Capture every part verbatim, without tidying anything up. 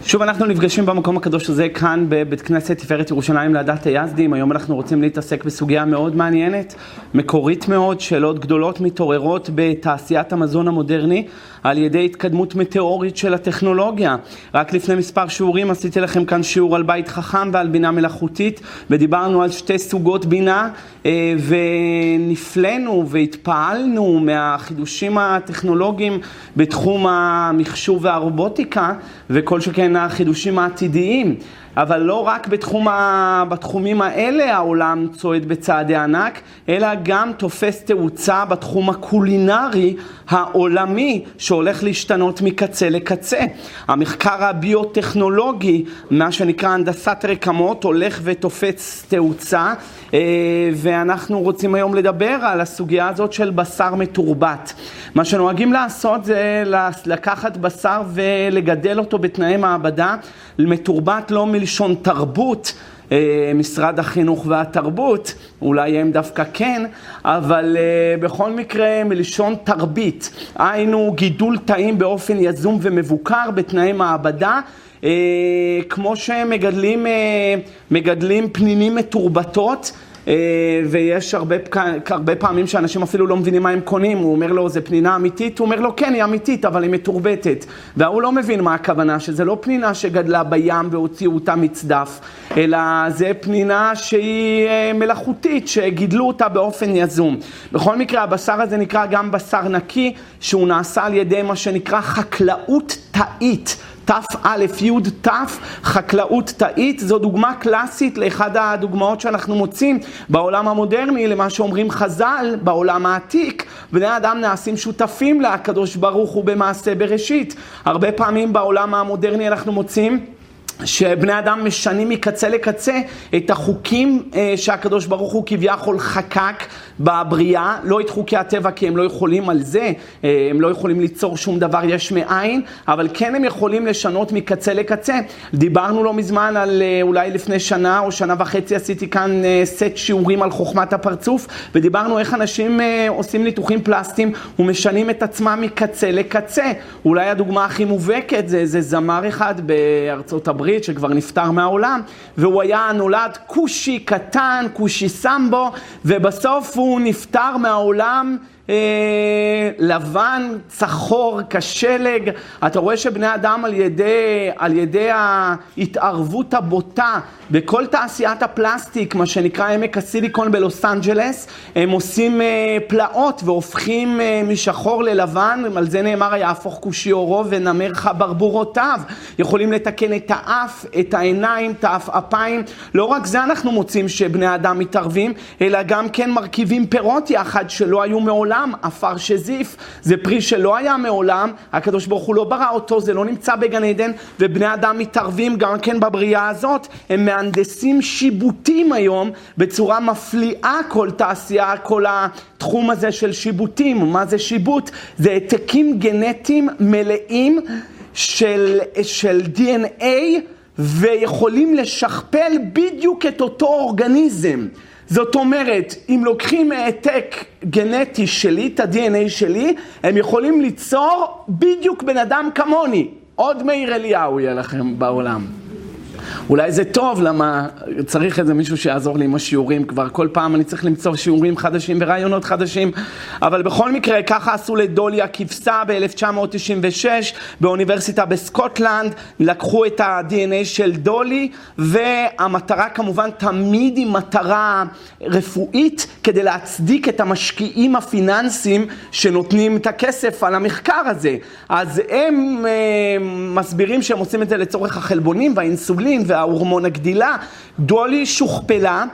שוב אנחנו נפגשים במקום הקדוש הזה כאן בבית כנסת תפארת ירושלים לעדת היזדים. היום אנחנו רוצים להתעסק בסוגיה מאוד מעניינת, מקורית מאוד. שאלות גדולות מתעוררות בתעשיית המזון המודרני על ידי התקדמות מטאורית של הטכנולוגיה. רק לפני מספר שיעורים עשיתי לכם כאן שיעור על בית חכם ועל בינה מלאכותית, ודיברנו על שתי סוגות בינה, ונפלנו והתפעלנו מהחידושים הטכנולוגיים בתחום המחשוב והרובוטיקה וכל שכן החידושים העתידיים. אבל לא רק בתחום ה... בתחומים האלה העולם צועד בצעדי ענק, אלא גם תופס תאוצה בתחום הקולינרי העולמי שהולך להשתנות מקצה לקצה. המחקר הביוטכנולוגי, מה שנקרא הנדסת רקמות, הולך ותופס תאוצה, ואנחנו רוצים היום לדבר על הסוגיה הזאת של בשר מתורבת. מה שנוהגים לעשות זה לקחת בשר ולגדל אותו בתנאי מעבדה. מתורבת לא מלשון תרבות, משרד החינוך והתרבות, אולי הם דווקא כן, אבל בכל מקרה מלשון תרבית. היינו גידול תאים באופן יזום ומבוקר בתנאי מעבדה, כמו שהם מגדלים, מגדלים פנינים מתורבתות, ויש הרבה, הרבה פעמים שאנשים אפילו לא מבינים מה הם קונים. הוא אומר לו, זה פנינה אמיתית? הוא אומר לו, כן, היא אמיתית, אבל היא מתורבתת. והוא לא מבין מה הכוונה, שזה לא פנינה שגדלה בים והוציאו אותה מצדף, אלא זה פנינה שהיא מלאכותית, שגידלו אותה באופן יזום. בכל מקרה, הבשר הזה נקרא גם בשר נקי, שהוא נעשה על ידי מה שנקרא חקלאות תאית. תף א' י' תף, חקלאות תאית. זו דוגמה קלאסית לאחד הדוגמאות שאנחנו מוצאים בעולם המודרני, למה שאומרים חז"ל בעולם העתיק. בני אדם נעשים שותפים לקדוש ברוך הוא במעשה בראשית. הרבה פעמים בעולם המודרני אנחנו מוצאים שבני אדם משנים מקצה לקצה את החוקים שהקדוש ברוך הוא כביכול חקק בבריאה, לא את חוקי הטבע, כי הם לא יכולים על זה, הם לא יכולים ליצור שום דבר יש מאין, אבל כן הם יכולים לשנות מקצה לקצה. דיברנו לא מזמן על, אולי לפני שנה או שנה וחצי, עשיתי כאן סט שיעורים על חוכמת הפרצוף, ודיברנו איך אנשים עושים ניתוחים פלסטיים ומשנים את עצמם מקצה לקצה. אולי הדוגמה הכי מובהקת זה, זה זמר אחד בארצות הברית שכבר נפטר מהעולם, והוא היה נולד קושי קטן, קושי סמבו, ובסוף הוא נפטר מהעולם אה, לבן, צחור, כשלג. אתה רואה שבני אדם על ידי, על ידי ההתערבות הבוטה בכל תעשיית הפלסטיק, מה שנקרא עמק הסיליקון בלוס אנג'לס, הם עושים אה, פלאות והופכים אה, משחור ללבן. על זה נאמר, יהפוך כושי עורו ונמר חברבורותיו. יכולים לתקן את האף, את העיניים, את האפיים. לא רק זה אנחנו מוצאים שבני אדם מתערבים, אלא גם כן מרכיבים פירות יחד שלא היו מעולם. אפר שזיף זה פרי שלא היה מעולם, הקדוש ברוך הוא לא ברא אותו, זה לא נמצא בגן עדן, ובני אדם מתערבים גם כן בבריאה הזאת. הם מהנדסים שיבוטים היום בצורה מפליאה. כל תעשייה, כל התחום הזה של שיבוטים. מה זה שיבוט? זה העתקים גנטיים מלאים של, של די אן איי, ויכולים לשכפל בדיוק את אותו אורגניזם. זאת אומרת, אם לוקחים העתק גנטי שלי, את ה-די אן איי שלי, הם יכולים ליצור בדיוק בן אדם כמוני. עוד מאיר אליהו יהיה לכם בעולם. אולי זה טוב, למה צריך איזה מישהו שיעזור לי עם השיעורים. כבר כל פעם אני צריך למצוא שיעורים חדשים ורעיונות חדשים. אבל בכל מקרה, ככה עשו לדולי הכבשה ב-אלף תשע מאות תשעים ושש באוניברסיטה בסקוטלנד. לקחו את ה-די אן איי של דולי, והמטרה כמובן תמיד היא מטרה רפואית, כדי להצדיק את המשקיעים הפיננסיים שנותנים את הכסף על המחקר הזה. אז הם אה, מסבירים שהם עושים את זה לצורך החלבונים והאינסולין וההורמון הגדילה. דולי שוכפלה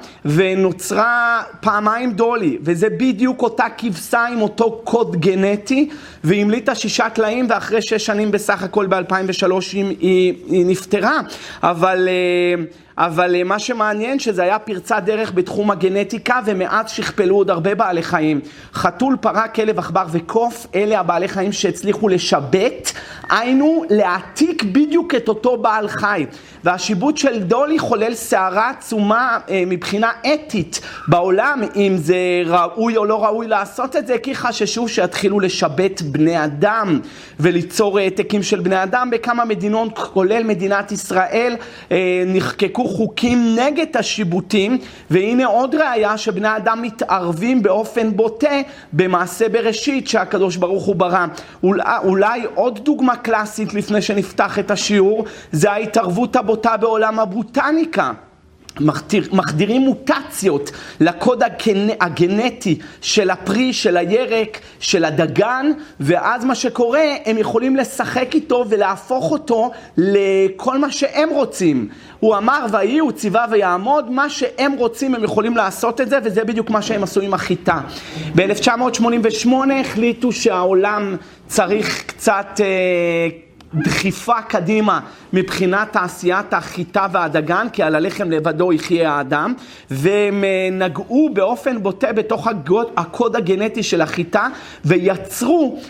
ונוצרה פעמיים דולי, וזה בדיוק אותה כבשה עם אותו קוד גנטי, והמליטה שישה תלאים, ואחרי שש שנים בסך הכל ב-אלפיים ושלוש היא, היא נפטרה. אבל אבל מה שמעניין שזה היה פרצה דרך בתחום הגנטיקה, ומאז שכפלו עוד הרבה בעלי חיים. חתול, פרה, כלב, עכבר וקוף, אלה הבעלי חיים שהצליחו לשבת, היינו להעתיק בדיוק את אותו בעל חי. והשיבוט של דולי חולל סערה עצומה אה, מבחינה אתית בעולם, אם זה ראוי או לא ראוי לעשות את זה, כי חששו שיתחילו לשבת בני אדם וליצור העתקים של בני אדם. בכמה מדינות, כולל מדינת ישראל, אה, נחקקו חוקים נגד השיבוטים, והנה עוד ראיה שבני אדם מתערבים באופן בוטה במעשה בראשית שהקדוש ברוך הוא ברא. אולי, אולי עוד דוגמה קלאסית לפני שנפתח את השיעור, זה ההתערבות הבוטה בעולם הבוטניקה. מחדיר, מחדירים מוטציות לקוד הגנ, הגנטי של הפרי, של הירק, של הדגן, ואז מה שקורה, הם יכולים לשחק איתו ולהפוך אותו לכל מה שהם רוצים. הוא אמר, ויהי, הוא ציווה ויעמוד, מה שהם רוצים הם יכולים לעשות את זה, וזה בדיוק מה שהם עשו עם החיטה. ב-אלף תשע מאות שמונים ושמונה החליטו שהעולם צריך קצת אה, דחיפה קדימה מבחינת תעשיית החיטה והדגן, כי על הלחם לבדו יחיה האדם, והם נגעו באופן בוטה בתוך הקוד הגנטי של החיטה, ויצרו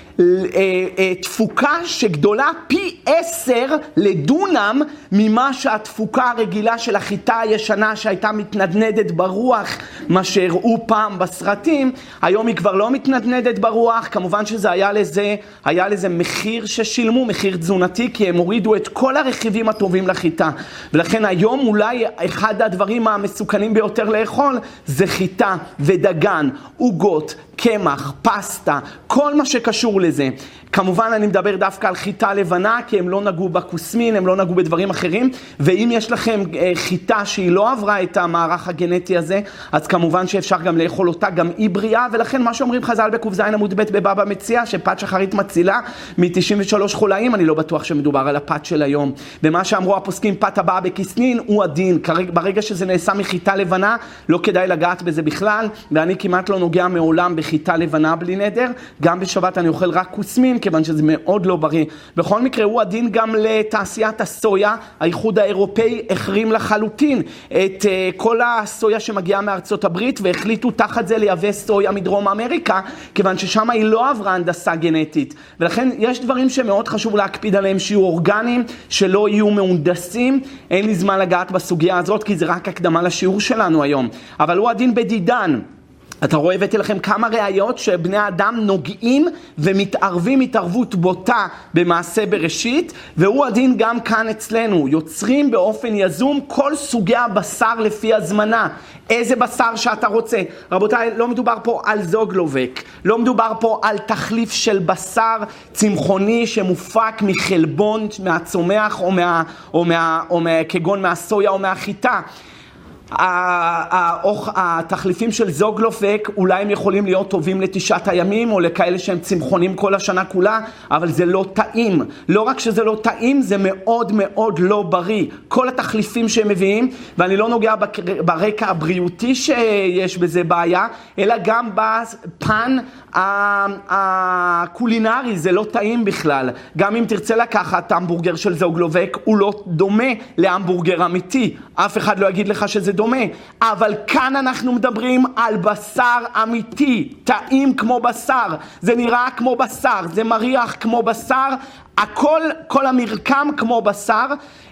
תפוקה שגדולה פי עשר לדונם ממה שהתפוקה הרגילה של החיטה הישנה שהייתה מתנדנדת ברוח, מה שהראו פעם בסרטים. היום היא כבר לא מתנדנדת ברוח. כמובן שזה היה לזה, היה לזה מחיר ששילמו, מחיר תזונתי, כי הם הורידו את כל הרכיבים הטובים לחיטה. ולכן היום אולי אחד הדברים המסוכנים ביותר לאכול זה חיטה ודגן, עוגות, קמח, פסטה, כל מה שקשור לזה. כמובן אני מדבר דווקא על חיטה לבנה, כי הם לא נגעו בקוסמין, הם לא נגעו בדברים אחרים, ואם יש לכם חיטה שהיא לא עברה את המערך הגנטי הזה, אז כמובן שאפשר גם לאכול אותה, גם היא בריאה, ולכן מה שאומרים חז"ל בק"ז עמוד ב' בבבא מציעא, שפת שחרית מצילה מ-תשעים ושלוש חולאים, אני לא בטוח שמדובר על הפת של היום. ומה שאמרו הפוסקים, פת הבאה בכסנין הוא הדין. ברגע שזה נעשה מחיטה לבנה, לא כדאי לגעת בזה בכלל, ואני כמעט לא נוגע מעולם בחיטה לבנה בלי נדר. גם בשבת אני אוכל רק קוסמין, כיוון שזה מאוד לא בריא. בכל מקרה, הוא הדין גם לתעשיית הסויה. האיחוד האירופאי החרים לחלוטין את uh, כל הסויה שמגיעה מארצות הברית, והחליטו תחת זה לייבא סויה מדרום אמריקה, כיוון ששם היא לא עברה הנדסה גנטית. ולכן יש דברים שמאוד חשוב להקפיד עליהם, שיהיו אורגניים, שלא יהיו מהונדסים. אין לי זמן לגעת בסוגיה הזאת, כי זה רק הקדמה לשיעור שלנו היום. אבל הוא הדין בדידן. אתה רואה, הבאתי לכם כמה ראיות שבני האדם נוגעים ומתערבים התערבות בוטה במעשה בראשית, והוא הדין גם כאן אצלנו. יוצרים באופן יזום כל סוגי הבשר לפי הזמנה. איזה בשר שאתה רוצה. רבותיי, לא מדובר פה על זוגלובק, לא מדובר פה על תחליף של בשר צמחוני שמופק מחלבון מהצומח או, מה, או, מה, או מה, כגון מהסויה או מהחיטה. התחליפים של זוגלובק אולי הם יכולים להיות טובים לתשעת הימים או לכאלה שהם צמחונים כל השנה כולה, אבל זה לא טעים. לא רק שזה לא טעים, זה מאוד מאוד לא בריא. כל התחליפים שהם מביאים, ואני לא נוגע ברקע הבריאותי שיש בזה בעיה, אלא גם בפן הקולינרי, זה לא טעים בכלל. גם אם תרצה לקחת המבורגר של זוגלובק, הוא לא דומה להמבורגר אמיתי. אף אחד לא יגיד לך שזה דומה. אבל כאן אנחנו מדברים על בשר אמיתי, טעים כמו בשר. זה נראה כמו בשר, זה מריח כמו בשר, הכל, כל המרקם כמו בשר,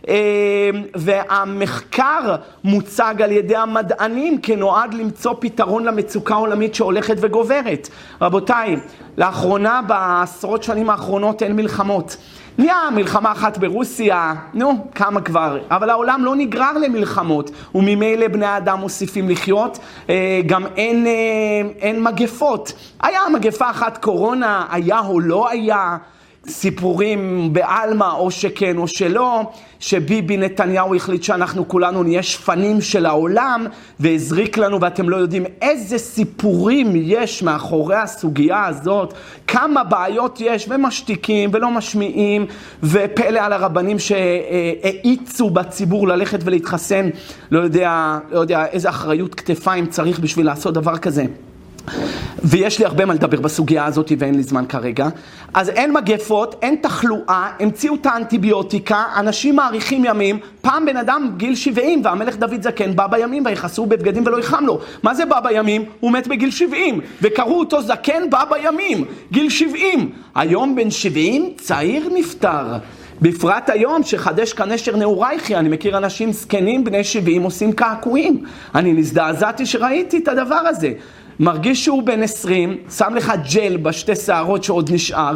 והמחקר מוצג על ידי המדענים כנועד למצוא פתרון למצוקה העולמית שהולכת וגוברת. רבותיי, לאחרונה, בעשרות שנים האחרונות אין מלחמות. נהיה מלחמה אחת ברוסיה, נו, כמה כבר, אבל העולם לא נגרר למלחמות, וממילא בני האדם מוסיפים לחיות, גם אין, אין מגפות. היה מגפה אחת קורונה, היה או לא היה, סיפורים בעלמה או שכן או שלא, שביבי נתניהו החליט שאנחנו כולנו נהיה שפנים של העולם, והזריק לנו, ואתם לא יודעים איזה סיפורים יש מאחורי הסוגיה הזאת, כמה בעיות יש, ומשתיקים ולא משמיעים, ופלא על הרבנים שהאיצו בציבור ללכת ולהתחסן. לא יודע, לא יודע איזה אחריות כתפיים צריך בשביל לעשות דבר כזה. ויש לי הרבה מה לדבר בסוגיה הזאת ואין לי זמן כרגע. אז אין מגפות, אין תחלואה, המציאו את האנטיביוטיקה, אנשים מעריכים ימים, פעם בן אדם גיל שבעים והמלך דוד זקן בא בימים ויחסו בבגדים ולא יחם לו. מה זה בא בימים? הוא מת בגיל שבעים, וקראו אותו זקן בא בימים, גיל שבעים. היום בן שבעים צעיר נפטר. בפרט היום שחדש כנשר נעורייכי, אני מכיר אנשים זקנים בני שבעים עושים קעקועים. אני נזדעזעתי שראיתי את הדבר הזה. מרגיש שהוא בן עשרים, שם לך ג'ל בשתי שערות שעוד נשאר,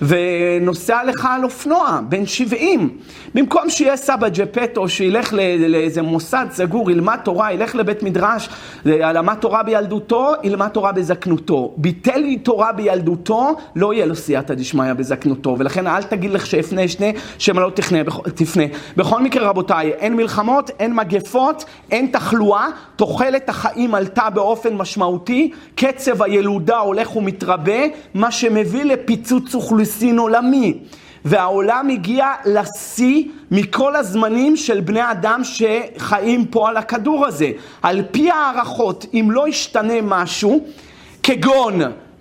ונוסע לך על אופנוע, בן שבעים. במקום שיהיה סבא ג'פטו, שילך לאיזה מוסד סגור, ילמד תורה, ילך לבית מדרש, למד תורה בילדותו, ילמד תורה בזקנותו. ביטל לי תורה בילדותו, לא יהיה לו סייעתא דשמיא בזקנותו, ולכן אל תגיד לך שאפנה שנה, שמה לא תפנה, תפנה. בכל מקרה רבותיי, אין מלחמות, אין מגפות, אין תחלואה, תוחלת החיים עלתה באופן משמעותי, קצב הילודה הולך ומתרבה, מה שמביא לפיצוץ אוכלוסין עולמי. והעולם הגיע לשיא מכל הזמנים של בני אדם שחיים פה על הכדור הזה. על פי הערכות, אם לא ישתנה משהו, כגון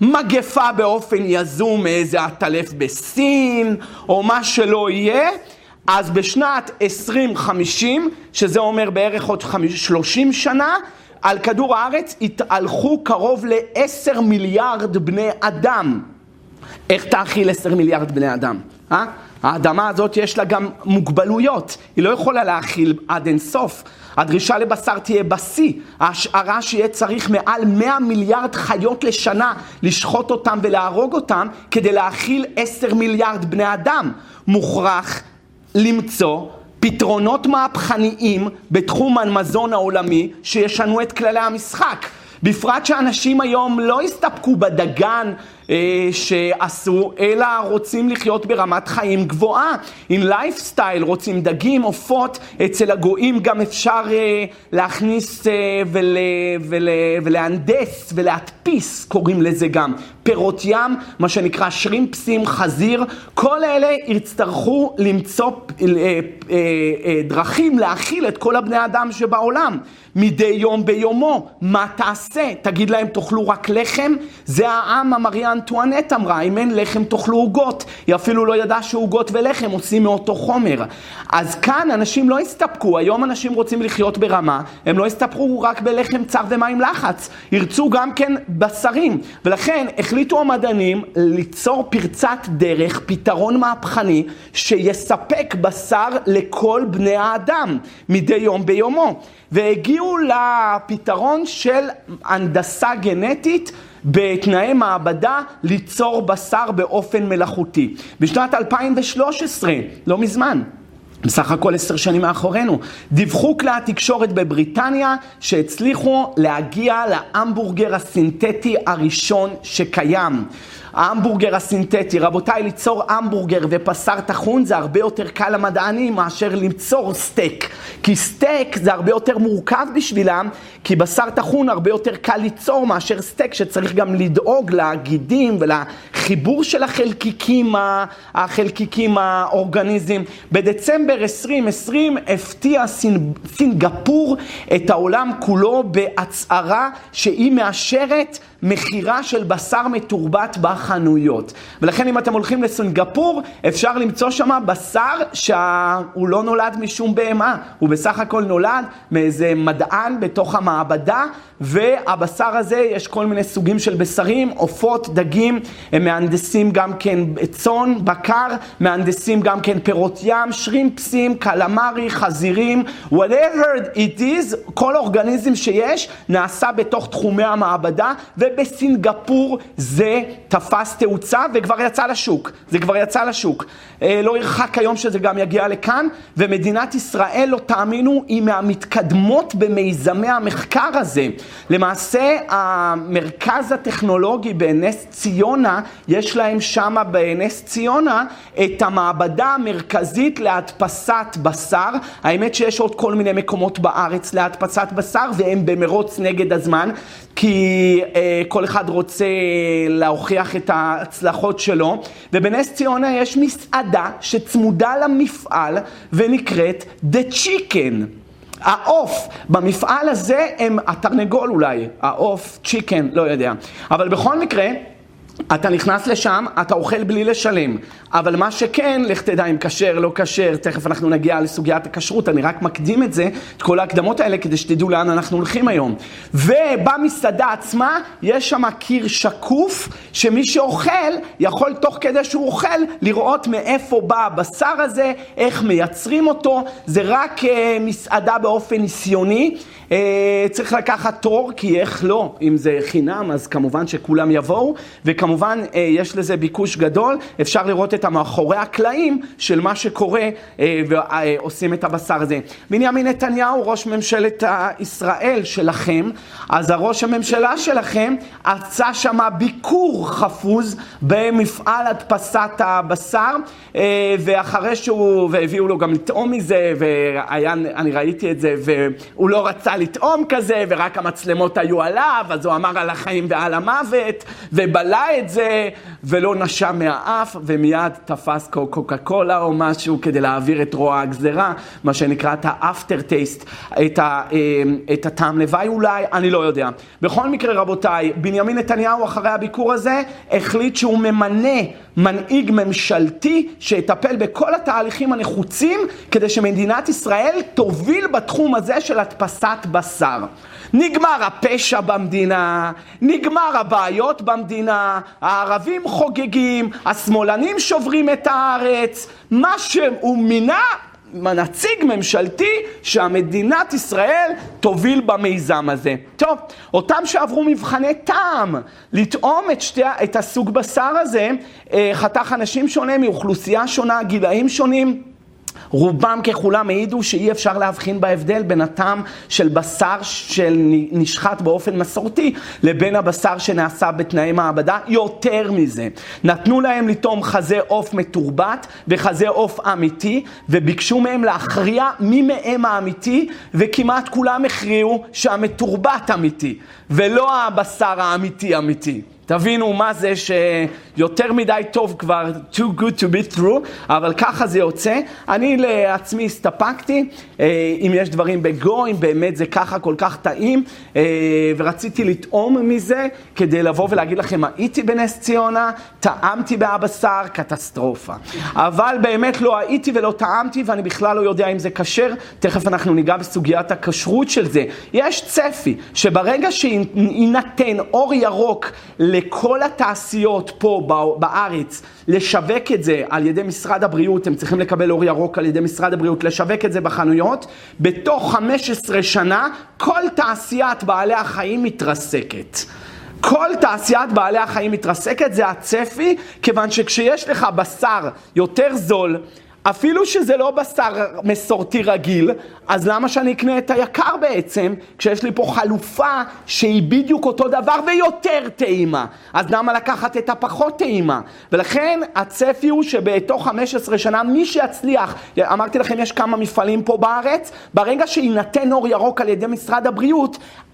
מגפה באופן יזום מאיזה עטלף בסין, או מה שלא יהיה, אז בשנת עשרים חמישים, שזה אומר בערך עוד שלושים שנה, על כדור הארץ התהלכו קרוב לעשר מיליארד בני אדם. איך תאכיל עשר מיליארד בני אדם? אה? האדמה הזאת יש לה גם מוגבלויות, היא לא יכולה להאכיל עד אין סוף. הדרישה לבשר תהיה בשיא, ההשערה שיהיה צריך מעל מאה מיליארד חיות לשנה לשחוט אותם ולהרוג אותם כדי להאכיל עשר מיליארד בני אדם. מוכרח למצוא פתרונות מהפכניים בתחום המזון העולמי שישנו את כללי המשחק. בפרט שאנשים היום לא הסתפקו בדגן אה, שעשו, אלא רוצים לחיות ברמת חיים גבוהה. עם לייפסטייל רוצים דגים, עופות, אצל הגויים גם אפשר אה, להכניס אה, ול, ול, ולהנדס ולהדפיס, קוראים לזה גם. פירות ים, מה שנקרא שרימפסים, חזיר, כל אלה יצטרכו למצוא אה, אה, אה, דרכים להאכיל את כל הבני אדם שבעולם. מדי יום ביומו, מה תעשה? תגיד להם תאכלו רק לחם? זה העם, המרי אנטואנט אמרה, אם אין לחם תאכלו עוגות. היא אפילו לא ידעה שעוגות ולחם עושים מאותו חומר. אז כאן אנשים לא הסתפקו, היום אנשים רוצים לחיות ברמה, הם לא הסתפקו רק בלחם צר ומים לחץ, ירצו גם כן בשרים. ולכן החליטו המדענים ליצור פרצת דרך, פתרון מהפכני, שיספק בשר לכל בני האדם, מדי יום ביומו. והגיעו לפתרון של הנדסה גנטית בתנאי מעבדה ליצור בשר באופן מלאכותי. בשנת אלפיים ושלוש עשרה, לא מזמן, בסך הכל עשר שנים מאחורינו, דיווחו כלי התקשורת בבריטניה שהצליחו להגיע להמבורגר הסינתטי הראשון שקיים. ההמבורגר הסינתטי, רבותיי, ליצור המבורגר ופסר טחון זה הרבה יותר קל למדענים מאשר ליצור סטייק. כי סטייק זה הרבה יותר מורכב בשבילם, כי בשר טחון הרבה יותר קל ליצור מאשר סטייק, שצריך גם לדאוג לגידים ולחיבור של החלקיקים, החלקיקים האורגניזם. בדצמבר עשרים עשרים הפתיע סינגפור את העולם כולו בהצהרה שהיא מאשרת מחירה של בשר מתורבת בחנויות. ולכן אם אתם הולכים לסינגפור, אפשר למצוא שם בשר שהוא לא נולד משום בהמה. הוא בסך הכל נולד מאיזה מדען בתוך המעבדה, והבשר הזה יש כל מיני סוגים של בשרים, עופות, דגים, הם מהנדסים גם כן צאן, בקר, מהנדסים גם כן פירות ים, שרימפסים, קלמרי, חזירים, whatever it is, כל אורגניזם שיש נעשה בתוך תחומי המעבדה, ובסינגפור זה תפס תאוצה וכבר יצא לשוק. זה כבר יצא לשוק. לא ירחק היום שזה גם יגיע לכאן, ומדינת ישראל, לא תאמינו, היא מהמתקדמות במיזמי המחקר הזה. למעשה, המרכז הטכנולוגי בנס ציונה, יש להם שם בנס ציונה את המעבדה המרכזית להדפסת בשר. האמת שיש עוד כל מיני מקומות בארץ להדפסת בשר, והם במרוץ נגד הזמן, כי אה, כל אחד רוצה להוכיח את ההצלחות שלו. ובנס ציונה יש מסעדה שצמודה למפעל ונקראת The Chicken. העוף, במפעל הזה הם התרנגול אולי, העוף, צ'יקן, לא יודע. אבל בכל מקרה, אתה נכנס לשם, אתה אוכל בלי לשלם. אבל מה שכן, לך תדע אם כשר, לא כשר, תכף אנחנו נגיע לסוגיית הכשרות, אני רק מקדים את זה, את כל ההקדמות האלה, כדי שתדעו לאן אנחנו הולכים היום. ובמסעדה עצמה, יש שם קיר שקוף, שמי שאוכל, יכול תוך כדי שהוא אוכל, לראות מאיפה בא הבשר הזה, איך מייצרים אותו, זה רק uh, מסעדה באופן ניסיוני, uh, צריך לקחת תור, כי איך לא, אם זה חינם, אז כמובן שכולם יבואו, וכמובן uh, יש לזה ביקוש גדול, אפשר לראות את המאחורי הקלעים של מה שקורה אה, ועושים את הבשר הזה. בנימין נתניהו, ראש ממשלת ישראל שלכם, אז הראש הממשלה שלכם עשה שם ביקור חפוז במפעל הדפסת הבשר, אה, ואחרי שהוא, והביאו לו גם לטעום מזה, ואני ראיתי את זה, והוא לא רצה לטעום כזה, ורק המצלמות היו עליו, אז הוא אמר על החיים ועל המוות, ובלה את זה, ולא נשם מהאף, ומיד תפס קוקה קולה או משהו כדי להעביר את רוע הגזרה, מה שנקרא את האפטר טייסט, את, ה, את הטעם לוואי אולי, אני לא יודע. בכל מקרה רבותיי, בנימין נתניהו אחרי הביקור הזה החליט שהוא ממנה מנהיג ממשלתי שיטפל בכל התהליכים הנחוצים כדי שמדינת ישראל תוביל בתחום הזה של הדפסת בשר. נגמר הפשע במדינה, נגמר הבעיות במדינה, הערבים חוגגים, השמאלנים שוברים את הארץ, מה שהוא מינה, נציג ממשלתי שהמדינת ישראל תוביל במיזם הזה. טוב, אותם שעברו מבחני טעם, לטעום את, שתי, את הסוג בשר הזה, חתך אנשים שונה מאוכלוסייה שונה, גילאים שונים, רובם ככולם העידו שאי אפשר להבחין בהבדל בין הטעם של בשר של נשחט באופן מסורתי לבין הבשר שנעשה בתנאי מעבדה. יותר מזה, נתנו להם לטעום חזה עוף מתורבת וחזה עוף אמיתי, וביקשו מהם להכריע מי מהם האמיתי, וכמעט כולם הכריעו שהמתורבת אמיתי ולא הבשר האמיתי אמיתי. תבינו מה זה שיותר מדי טוב כבר, too good to be true, אבל ככה זה יוצא. אני לעצמי הסתפקתי, אם יש דברים בגו, אם באמת זה ככה כל כך טעים, ורציתי לטעום מזה כדי לבוא ולהגיד לכם, הייתי בנס ציונה, טעמתי בהבשר, קטסטרופה. אבל באמת לא הייתי ולא טעמתי, ואני בכלל לא יודע אם זה כשר, תכף אנחנו ניגע בסוגיית הכשרות של זה. יש צפי שברגע שיינתן אור ירוק לכל התעשיות פה בארץ, לשווק את זה על ידי משרד הבריאות, הם צריכים לקבל אור ירוק על ידי משרד הבריאות, לשווק את זה בחנויות, בתוך חמש עשרה שנה כל תעשיית בעלי החיים מתרסקת. כל תעשיית בעלי החיים מתרסקת, זה הצפי, כיוון שכשיש לך בשר יותר זול, אפילו שזה לא בשר מסורתי רגיל, אז למה שאני אקנה את היקר בעצם, כשיש לי פה חלופה שהיא בדיוק אותו דבר ויותר טעימה? אז למה לקחת את הפחות טעימה? ולכן הצפי הוא שבתוך חמש עשרה שנה מי שיצליח, אמרתי לכם יש כמה מפעלים פה בארץ, ברגע שיינתן אור ירוק על ידי משרד הבריאות,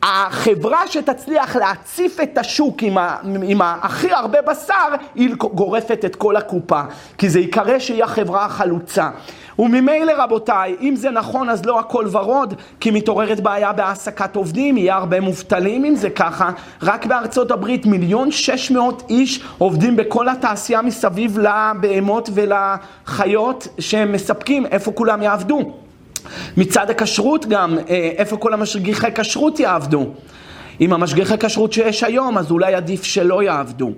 החברה שתצליח להציף את השוק עם, ה, עם הכי הרבה בשר, היא גורפת את כל הקופה, כי זה יקרה שהיא החברה החלוצה. וממילא רבותיי, אם זה נכון אז לא הכל ורוד, כי מתעוררת בעיה בהעסקת עובדים, יהיה הרבה מובטלים אם זה ככה. רק בארצות הברית מיליון שש מאות איש עובדים בכל התעשייה מסביב לבהמות ולחיות שהם מספקים, איפה כולם יעבדו? מצד הכשרות גם, איפה כל המשגיחי כשרות יעבדו? עם המשגיחי כשרות שיש היום, אז אולי עדיף שלא יעבדו.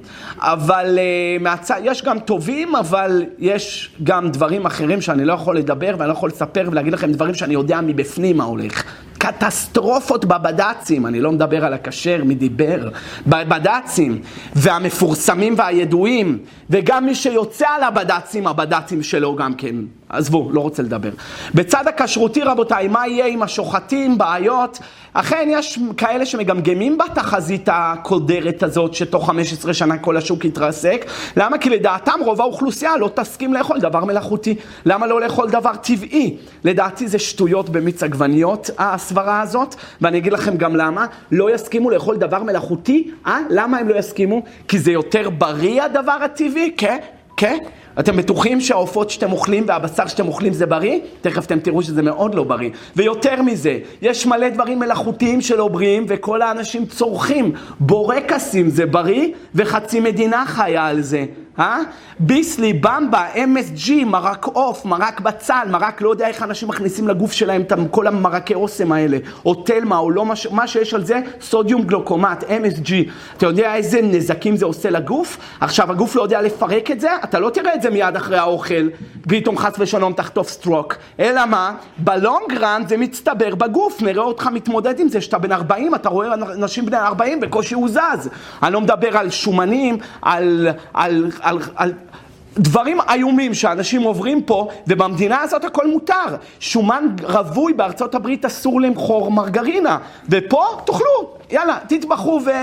אבל uh, מהצ... יש גם טובים, אבל יש גם דברים אחרים שאני לא יכול לדבר, ואני לא יכול לספר ולהגיד לכם דברים שאני יודע מבפנים מה הולך. קטסטרופות בבד"צים, אני לא מדבר על הכשר, מי דיבר, בבד"צים, והמפורסמים והידועים, וגם מי שיוצא על הבד"צים, הבד"צים שלו גם כן. עזבו, לא רוצה לדבר. בצד הכשרותי רבותיי, מה יהיה עם השוחטים, בעיות? אכן יש כאלה שמגמגמים בתחזית הקודרת הזאת, שתוך חמש עשרה שנה כל השוק יתרסק. למה? כי לדעתם רוב האוכלוסייה לא תסכים לאכול דבר מלאכותי. למה לא לאכול דבר טבעי? לדעתי זה שטויות במיץ עגבניות, הסברה הזאת, ואני אגיד לכם גם למה. לא יסכימו לאכול דבר מלאכותי? אה? למה הם לא יסכימו? כי זה יותר בריא הדבר הטבעי? כן? כן? אתם בטוחים שהעופות שאתם אוכלים והבשר שאתם אוכלים זה בריא? תכף אתם תראו שזה מאוד לא בריא. ויותר מזה, יש מלא דברים מלאכותיים שלא בריאים, וכל האנשים צורכים. בורקסים זה בריא, וחצי מדינה חיה על זה. אה? ביסלי, במבה, אם אס ג'י, מרק אוף, מרק בצל, מרק לא יודע איך אנשים מכניסים לגוף שלהם את כל המרקי אוסם האלה, או תלמה, או לא מה, מה שיש על זה, סודיום גלוקומט, אם אס ג'י. אתה יודע איזה נזקים זה עושה לגוף? עכשיו, הגוף לא יודע לפרק את זה, אתה לא תראה את זה מיד אחרי האוכל, פתאום חס ושלום תחטוף סטרוק. אלא מה? בלונגרן זה מצטבר בגוף, נראה אותך מתמודד עם זה, שאתה בן ארבעים, אתה רואה אנשים בני ארבעים, בקושי הוא זז. אני לא מדבר על שומנים, על... על על, על דברים איומים שאנשים עוברים פה, ובמדינה הזאת הכל מותר. שומן רווי בארצות הברית אסור למכור מרגרינה, ופה תאכלו, יאללה, תטבחו ו...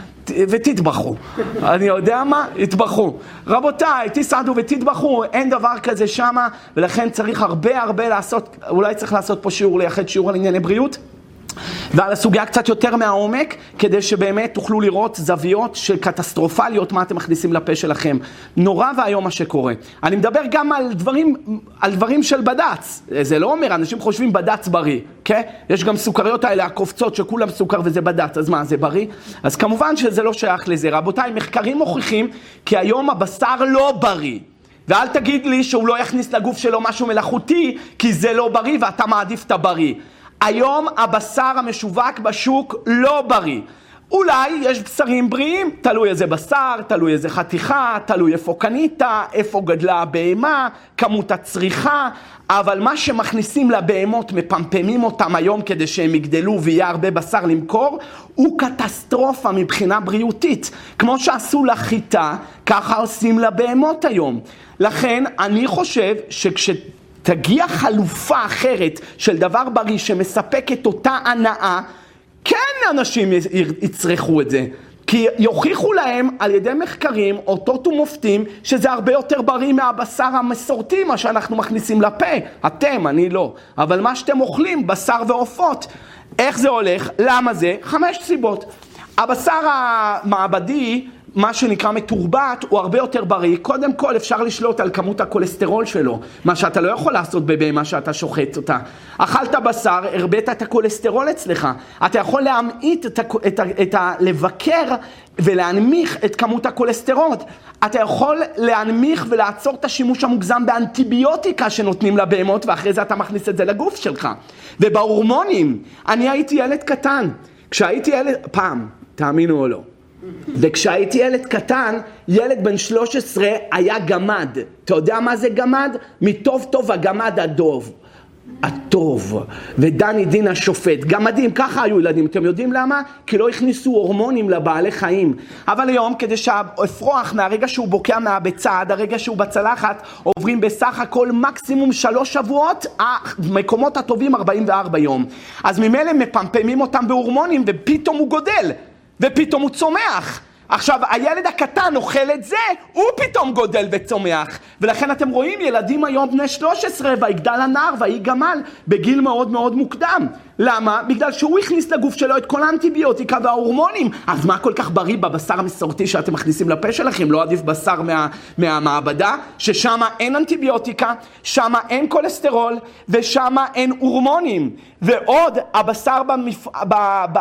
ותטבחו. אני יודע מה? תטבחו. רבותיי, תסעדו ותטבחו, אין דבר כזה שמה, ולכן צריך הרבה הרבה לעשות, אולי צריך לעשות פה שיעור, לייחד שיעור על ענייני בריאות. ועל הסוגיה קצת יותר מהעומק, כדי שבאמת תוכלו לראות זוויות של קטסטרופליות מה אתם מכניסים לפה שלכם. נורא והיום מה שקורה. אני מדבר גם על דברים, על דברים של בד"ץ. זה לא אומר, אנשים חושבים בד"ץ בריא, כן? יש גם סוכריות האלה, הקופצות שכולם סוכר וזה בד"ץ, אז מה, זה בריא? אז כמובן שזה לא שייך לזה. רבותיי, מחקרים מוכיחים כי היום הבשר לא בריא. ואל תגיד לי שהוא לא יכניס לגוף שלו משהו מלאכותי, כי זה לא בריא ואתה מעדיף את הבריא. היום הבשר המשווק בשוק לא בריא. אולי יש בשרים בריאים, תלוי איזה בשר, תלוי איזה חתיכה, תלוי איפה קנית, איפה גדלה הבהמה, כמות הצריכה, אבל מה שמכניסים לבהמות, מפמפמים אותם היום כדי שהם יגדלו ויהיה הרבה בשר למכור, הוא קטסטרופה מבחינה בריאותית. כמו שעשו לחיטה, ככה עושים לבהמות היום. לכן אני חושב שכש... תגיע חלופה אחרת של דבר בריא שמספקת אותה הנאה, כן אנשים יצרכו את זה. כי יוכיחו להם על ידי מחקרים, אותות ומופתים, שזה הרבה יותר בריא מהבשר המסורתי, מה שאנחנו מכניסים לפה. אתם, אני לא. אבל מה שאתם אוכלים, בשר ועופות, איך זה הולך? למה זה? חמש סיבות. הבשר המעבדי, מה שנקרא מתורבת, הוא הרבה יותר בריא. קודם כל אפשר לשלוט על כמות הקולסטרול שלו, מה שאתה לא יכול לעשות בבהמה שאתה שוחט אותה. אכלת בשר, הרבאת את הקולסטרול אצלך. אתה יכול להמעיט את, את, את, את ה... לבקר ולהנמיך את כמות הקולסטרול. אתה יכול להנמיך ולעצור את השימוש המוגזם באנטיביוטיקה שנותנים לבהמות, ואחרי זה אתה מכניס את זה לגוף שלך. ובהורמונים, אני הייתי ילד קטן. כשהייתי ילד, פעם, תאמינו או לא. וכשהייתי ילד קטן, ילד בן שלוש עשרה היה גמד. אתה יודע מה זה גמד? מטוב טוב הגמד הדוב. הטוב. ודני דין השופט. גמדים, ככה היו ילדים. אתם יודעים למה? כי לא הכניסו הורמונים לבעלי חיים. אבל היום, כדי שהאפרוח מהרגע שהוא בוקע מהביצה עד הרגע שהוא בצלחת, עוברים בסך הכל מקסימום שלוש שבועות, המקומות הטובים ארבעים וארבעה יום. אז ממילא מפמפמים אותם בהורמונים ופתאום הוא גודל. ופתאום הוא צומח. עכשיו, הילד הקטן אוכל את זה, הוא פתאום גודל וצומח. ולכן אתם רואים ילדים היום בני שלוש עשרה, ויגדל הנער ויגמל בגיל מאוד מאוד מוקדם. למה? בגלל שהוא הכניס לגוף שלו את כל האנטיביוטיקה וההורמונים. אז מה כל כך בריא בבשר המסורתי שאתם מכניסים לפה שלכם? לא עדיף בשר מה, מהמעבדה, ששם אין אנטיביוטיקה, שם אין קולסטרול, ושם אין הורמונים. ועוד, הבשר במפ... ב... ב...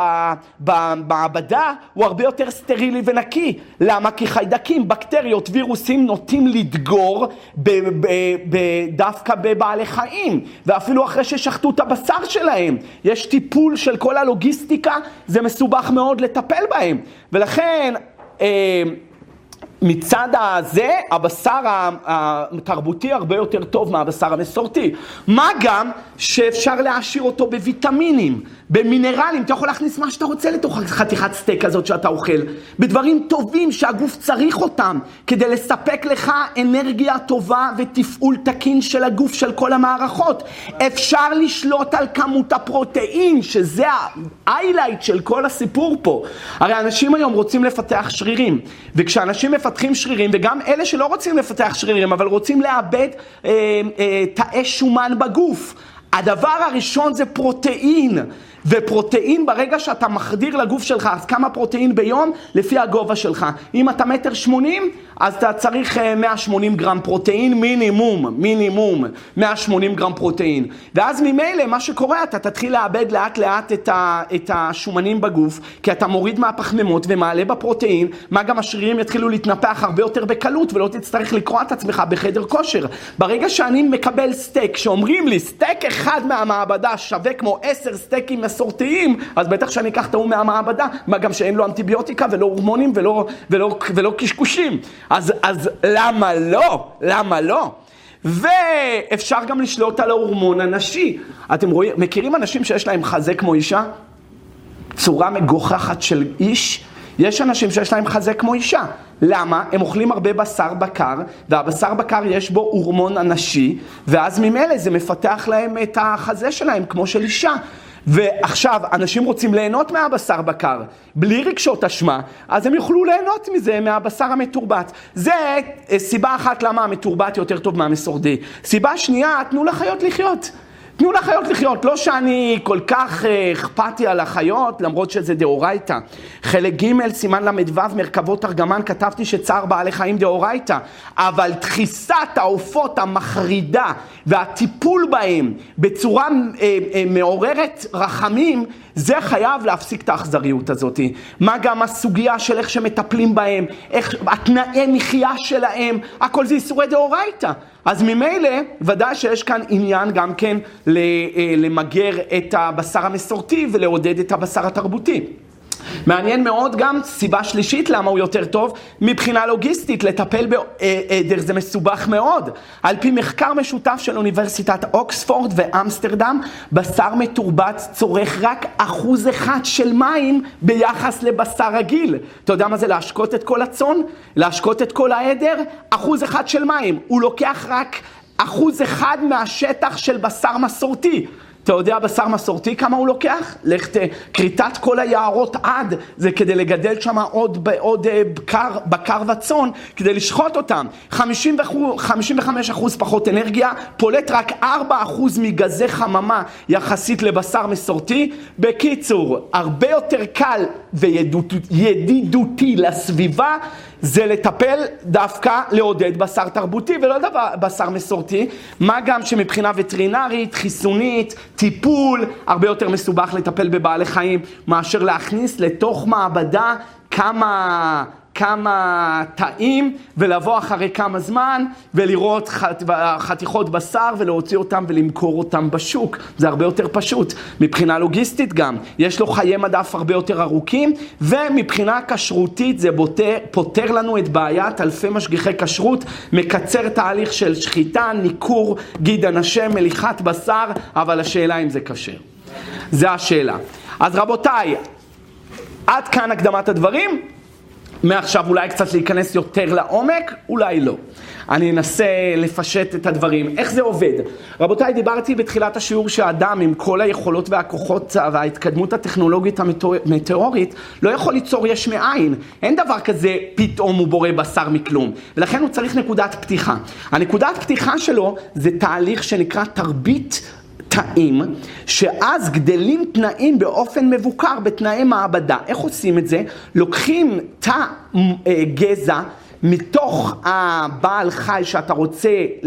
במעבדה הוא הרבה יותר סטרילי ונקי. למה? כי חיידקים, בקטריות, וירוסים נוטים לדגור ב... ב... ב... דווקא בבעלי חיים. ואפילו אחרי ששחטו את הבשר שלהם. יש טיפול של כל הלוגיסטיקה, זה מסובך מאוד לטפל בהם. ולכן, אה, מצד הזה, הבשר התרבותי הרבה יותר טוב מהבשר המסורתי. מה גם שאפשר להעשיר אותו בוויטמינים, במינרלים, אתה יכול להכניס מה שאתה רוצה לתוך חתיכת סטייק הזאת שאתה אוכל, בדברים טובים שהגוף צריך אותם, כדי לספק לך אנרגיה טובה ותפעול תקין של הגוף של כל המערכות. אפשר לשלוט על כמות הפרוטאין, שזה ההיילייט של כל הסיפור פה. הרי אנשים היום רוצים לפתח שרירים, וכשאנשים מפתחים שרירים, וגם אלה שלא רוצים לפתח שרירים, אבל רוצים לאבד אה, אה, תאי שומן בגוף, הדבר הראשון זה פרוטאין, ופרוטאין ברגע שאתה מחדיר לגוף שלך, אז כמה פרוטאין ביום? לפי הגובה שלך. אם אתה מטר שמונים, אז אתה צריך מאה ושמונים גרם פרוטאין מינימום, מינימום מאה ושמונים גרם פרוטאין. ואז ממילא מה שקורה, אתה תתחיל לאבד לאט לאט את, ה, את השומנים בגוף, כי אתה מוריד מהפחמימות ומעלה בפרוטאין, מה גם השרירים יתחילו להתנפח הרבה יותר בקלות, ולא תצטרך לקרוא את עצמך בחדר כושר. ברגע שאני מקבל סטייק, שאומרים לי סטייק אחד מהמעבדה שווה כמו עשר סטייקים מסורתיים, אז בטח שאני אקח את ההוא מהמעבדה, מה גם שאין לו אנטיביוטיקה ולא הורמונים ולא, ולא, ולא קשקושים. אז, אז למה לא? למה לא? ואפשר גם לשלוט על ההורמון הנשי. אתם רואים, מכירים אנשים שיש להם חזה כמו אישה? צורה מגוחכת של איש? יש אנשים שיש להם חזה כמו אישה. למה? הם אוכלים הרבה בשר בקר, והבשר בקר יש בו הורמון הנשי, ואז ממילא זה מפתח להם את החזה שלהם כמו של אישה. ועכשיו, אנשים רוצים ליהנות מהבשר בקר, בלי רגשות אשמה, אז הם יוכלו ליהנות מזה, מהבשר המתורבת. זה סיבה אחת למה המתורבת יותר טוב מהמסורתי. סיבה שנייה, תנו לחיות לחיות. תנו לחיות לחיות, לא שאני כל כך אכפתי על החיות, למרות שזה דאורייתא. חלק ג' סימן למדו מרכבות ארגמן, כתבתי שצער בעלי חיים דאורייתא, אבל דחיסת העופות המחרידה והטיפול בהם בצורה אה, אה, מעוררת רחמים, זה חייב להפסיק את האכזריות הזאת. מה גם הסוגיה של איך שמטפלים בהם, איך התנאי מחיה שלהם, הכל זה איסורי דאורייתא. אז ממילא ודאי שיש כאן עניין גם כן למגר את הבשר המסורתי ולעודד את הבשר התרבותי. מעניין מאוד גם סיבה שלישית למה הוא יותר טוב, מבחינה לוגיסטית, לטפל בעדר זה מסובך מאוד. על פי מחקר משותף של אוניברסיטת אוקספורד ואמסטרדם, בשר מתורבת צורך רק אחוז אחד של מים ביחס לבשר רגיל. אתה יודע מה זה להשקות את כל הצאן? להשקות את כל העדר? אחוז אחד של מים. הוא לוקח רק אחוז אחד מהשטח של בשר מסורתי. אתה יודע בשר מסורתי כמה הוא לוקח? לך כריתת כל היערות עד, זה כדי לגדל שם עוד, עוד בקר, בקר וצאן, כדי לשחוט אותם. חמישים וחמישה אחוז פחות אנרגיה, פולט רק ארבעה אחוז מגזי חממה יחסית לבשר מסורתי. בקיצור, הרבה יותר קל וידידותי לסביבה, זה לטפל דווקא לעודד בשר תרבותי ולא דבר בשר מסורתי, מה גם שמבחינה וטרינרית, חיסונית, טיפול, הרבה יותר מסובך לטפל בבעלי חיים מאשר להכניס לתוך מעבדה כמה, כמה תאים ולבוא אחרי כמה זמן ולראות חת, חתיכות בשר ולהוציא אותם ולמכור אותם בשוק. זה הרבה יותר פשוט. מבחינה לוגיסטית גם, יש לו חיי מדף הרבה יותר ארוכים, ומבחינה כשרותית זה פותר, פותר לנו את בעיית אלפי משגיחי כשרות, מקצר תהליך של שחיטה, ניקור, גיד הנשם, מליחת בשר, אבל השאלה אם זה כשר. זה השאלה. אז רבותיי, עד כאן הקדמת הדברים. מעכשיו אולי קצת להיכנס יותר לעומק, אולי לא. אני אנסה לפשט את הדברים. איך זה עובד? רבותיי, דיברתי בתחילת השיעור שהאדם עם כל היכולות והכוחות וההתקדמות הטכנולוגית המטאורית לא יכול ליצור יש מאין. אין דבר כזה פתאום הוא בורא בשר מכלום. ולכן הוא צריך נקודת פתיחה. הנקודת פתיחה שלו זה תהליך שנקרא תרבית תאים, שאז גדלים תנאים באופן מבוקר בתנאי מעבדה. איך עושים את זה? לוקחים תא גזע מתוך הבעל חי שאתה רוצה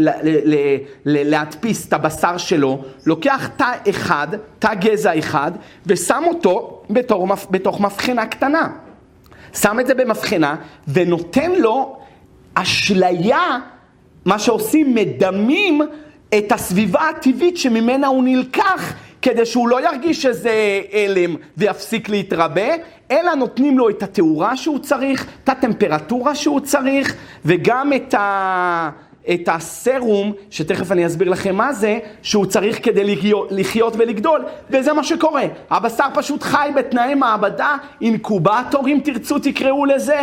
להדפיס את הבשר שלו, לוקח תא אחד, תא גזע אחד, ושם אותו בתור, בתוך מבחנה קטנה. שם את זה במבחנה ונותן לו אשליה, מה שעושים מדמים את הסביבה הטבעית שממנה הוא נלקח, כדי שהוא לא ירגיש שזה אלם ויפסיק להתרבה, אלא נותנים לו את התאורה שהוא צריך, את הטמפרטורה שהוא צריך, וגם את ה... את הסרום, שתכף אני אסביר לכם מה זה, שהוא צריך כדי לחיות, לחיות ולגדול, וזה מה שקורה. הבשר פשוט חי בתנאי מעבדה, אינקובטור, אם תרצו תקראו לזה,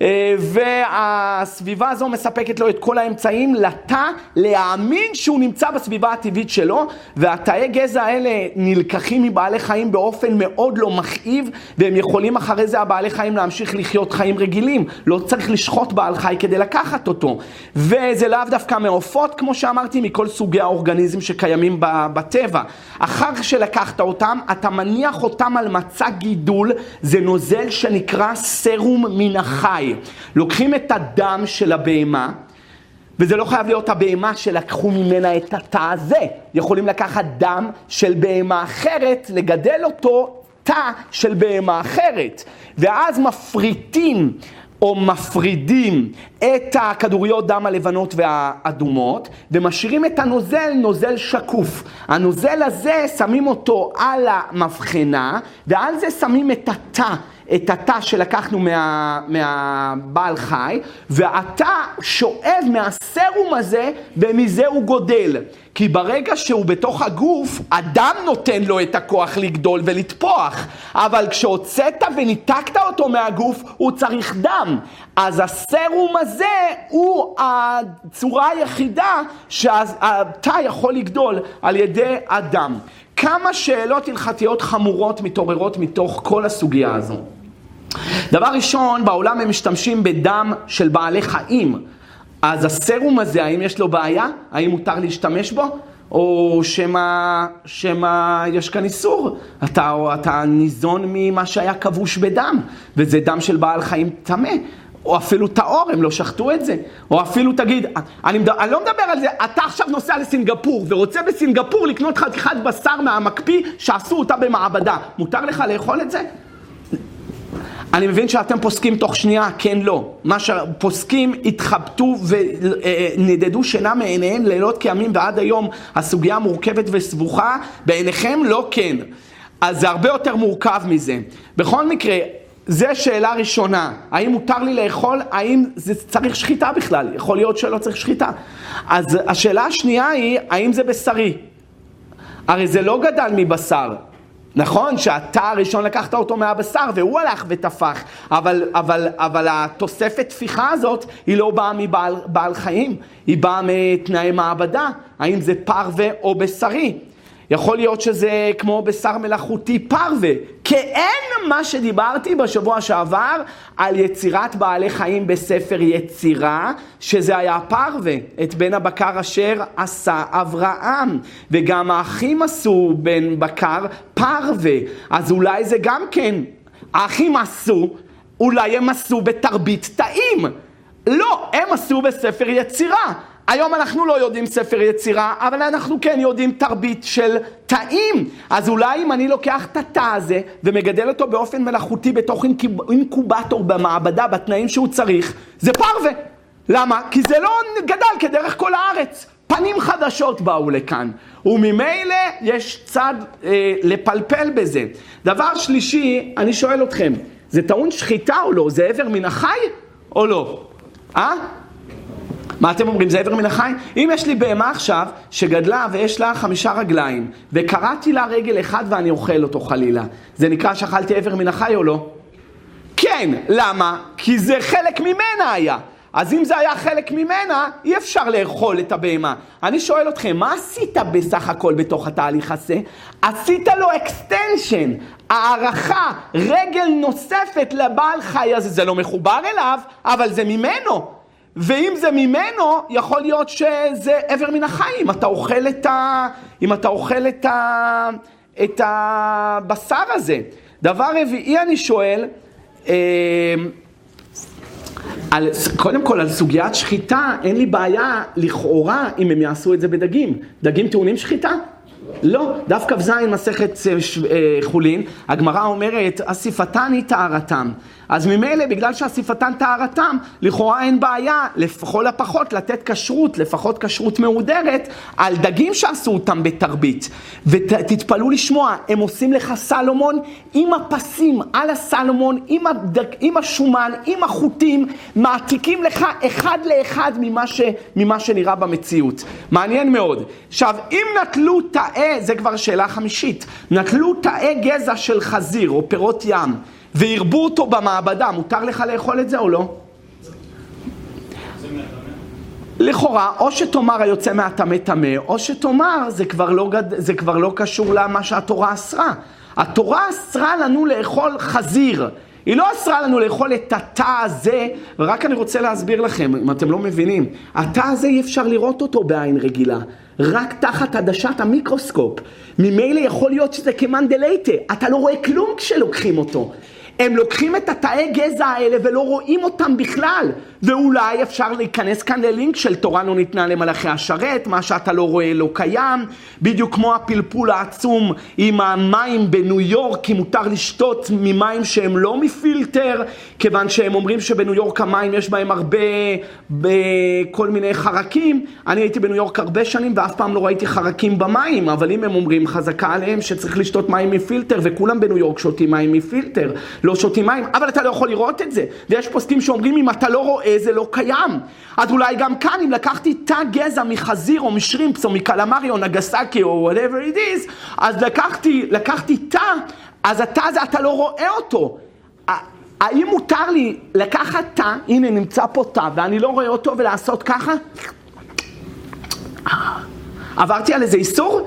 והסביבה הזו מספקת לו את כל האמצעים לתא להאמין שהוא נמצא בסביבה הטבעית שלו, והתאי גזע האלה נלקחים מבעלי חיים באופן מאוד לא מכאיב, והם יכולים אחרי זה הבעלי חיים להמשיך לחיות חיים רגילים. לא צריך לשחוט בעל חי כדי לקחת אותו. וזה לאו דווקא מעופות, כמו שאמרתי, מכל סוגי האורגניזם שקיימים בטבע. אחר שלקחת אותם, אתה מניח אותם על מצע גידול, זה נוזל שנקרא סרום מן החי. לוקחים את הדם של הבהמה, וזה לא חייב להיות הבהמה שלקחו ממנה את התא הזה. יכולים לקחת דם של בהמה אחרת, לגדל אותו תא של בהמה אחרת. ואז מפריטים או מפרידים את הכדוריות דם הלבנות והאדומות, ומשאירים את הנוזל, נוזל שקוף. הנוזל הזה שמים אותו על המבחנה, ועל זה שמים את התא. את התא שלקחנו מה, מהבעל חי, והתא שואב מהסרום הזה, ומזה הוא גודל. כי ברגע שהוא בתוך הגוף, הדם נותן לו את הכוח לגדול ולטפוח. אבל כשהוצאת וניתקת אותו מהגוף, הוא צריך דם. אז הסרום הזה הוא הצורה היחידה שהתא יכול לגדול על ידי הדם. כמה שאלות הלכתיות חמורות מתעוררות מתוך כל הסוגיה הזו. דבר ראשון, בעולם הם משתמשים בדם של בעלי חיים. אז הסרום הזה, האם יש לו בעיה? האם מותר להשתמש בו? או שמה, שמה יש כאן איסור? אתה, אתה ניזון ממה שהיה כבוש בדם, וזה דם של בעל חיים טמא. או אפילו טהור, הם לא שחטו את זה. או אפילו תגיד, אני, מדבר, אני לא מדבר על זה, אתה עכשיו נוסע לסינגפור, ורוצה בסינגפור לקנות חתיכת בשר מהמקפיא שעשו אותה במעבדה. מותר לך לאכול את זה? אני מבין שאתם פוסקים תוך שנייה, כן, לא. מה שפוסקים התחבטו ונדדו שינה מעיניהם לילות כימים, ועד היום הסוגיה מורכבת וסבוכה, בעיניכם לא כן. אז זה הרבה יותר מורכב מזה. בכל מקרה, זו שאלה ראשונה, האם מותר לי לאכול, האם זה צריך שחיטה בכלל? יכול להיות שלא צריך שחיטה. אז השאלה השנייה היא, האם זה בשרי? הרי זה לא גדל מבשר. נכון שאתה הראשון לקחת אותו מהבשר והוא הלך ותפח, אבל, אבל, אבל התוספת תפיחה הזאת היא לא באה מבעל בעל חיים, היא באה מתנאי מעבדה, האם זה פרווה או בשרי. יכול להיות שזה כמו בשר מלאכותי פרווה, כאין מה שדיברתי בשבוע שעבר על יצירת בעלי חיים בספר יצירה, שזה היה פרווה, את בן הבקר אשר עשה אברהם, וגם האחים עשו בן בקר פרווה, אז אולי זה גם כן, האחים עשו, אולי הם עשו בתרבית טעים, לא, הם עשו בספר יצירה. היום אנחנו לא יודעים ספר יצירה, אבל אנחנו כן יודעים תרבית של תאים. אז אולי אם אני לוקח את התא הזה ומגדל אותו באופן מלאכותי בתוך אינקובטור במעבדה, בתנאים שהוא צריך, זה פרווה. למה? כי זה לא גדל כדרך כל הארץ. פנים חדשות באו לכאן. וממילא יש צד אה, לפלפל בזה. דבר שלישי, אני שואל אתכם, זה טעון שחיטה או לא? זה עבר מן החי או לא? אה? מה אתם אומרים? זה עבר מן החי? אם יש לי בהמה עכשיו שגדלה ויש לה חמישה רגליים, וקראתי לה רגל אחד ואני אוכל אותו חלילה, זה נקרא שאכלתי עבר מן החי או לא? כן. למה? כי זה חלק ממנה היה. אז אם זה היה חלק ממנה, אי אפשר לאכול את הבהמה. אני שואל אתכם, מה עשית בסך הכל בתוך התהליך הזה? עשית לו אקסטנשן, הערכה, רגל נוספת לבעל חי הזה. זה לא מחובר אליו, אבל זה ממנו. ואם זה ממנו, יכול להיות שזה עבר מן החיים. אתה אוכל את ה... אם אתה אוכל את ה... את הבשר הזה. דבר רביעי אני שואל, אה... על, קודם כל, על סוגיית שחיטה, אין לי בעיה לכאורה אם הם יעשו את זה בדגים. דגים טעונים שחיטה? לא. דווקא בזין מסכת חולין, הגמרא אומרת, אסיפתן היא טהרתם. אז ממילא, בגלל שאסיפתן טהרתם, לכאורה אין בעיה, לפחות הפחות, לתת כשרות, לפחות כשרות מהודרת, על דגים שעשו אותם בתרבית. ותתפלאו לשמוע, הם עושים לך סלומון עם הפסים על הסלומון, עם, הדג, עם השומן, עם החוטים, מעתיקים לך אחד לאחד ממה, ש, ממה שנראה במציאות. מעניין מאוד. עכשיו, אם נטלו תאי, זה כבר שאלה חמישית, נטלו תאי גזע של חזיר או פירות ים, והרבו אותו במעבדה, מותר לך לאכול את זה או לא? לכאורה, או שתאמר היוצא מהטמא טמא, או שתאמר זה כבר לא, זה כבר לא קשור למה שהתורה אסרה. התורה אסרה לנו לאכול חזיר. היא לא אסרה לנו לאכול את התא הזה, ורק אני רוצה להסביר לכם, אם אתם לא מבינים, התא הזה אי אפשר לראות אותו בעין רגילה, רק תחת עדשת המיקרוסקופ. ממילא יכול להיות שזה כמנדלייטה, אתה לא רואה כלום כשלוקחים אותו. הם לוקחים את התאי גזע האלה ולא רואים אותם בכלל. ואולי אפשר להיכנס כאן ללינק של תורה לא ניתנה למלאכי השרת, מה שאתה לא רואה לא קיים. בדיוק כמו הפלפול העצום עם המים בניו יורק, כי מותר לשתות ממים שהם לא מפילטר, כיוון שהם אומרים שבניו יורק המים יש בהם הרבה בכל מיני חרקים. אני הייתי בניו יורק הרבה שנים ואף פעם לא ראיתי חרקים במים, אבל אם הם אומרים חזקה עליהם שצריך לשתות מים מפילטר, וכולם בניו יורק שותים מים מפילטר, לא שותים מים, אבל אתה לא יכול לראות את זה. ויש פוסטים שאומרים אם אתה לא רואה זה לא קיים. אז אולי גם כאן אם לקחתי תא גזע מחזיר או משרימפס או מקלמרי או נגסקי או whatever it is, אז לקחתי, לקחתי תא, אז התא הזה אתה לא רואה אותו. האם מותר לי לקחת תא, הנה נמצא פה תא ואני לא רואה אותו ולעשות ככה? עברתי על איזה איסור?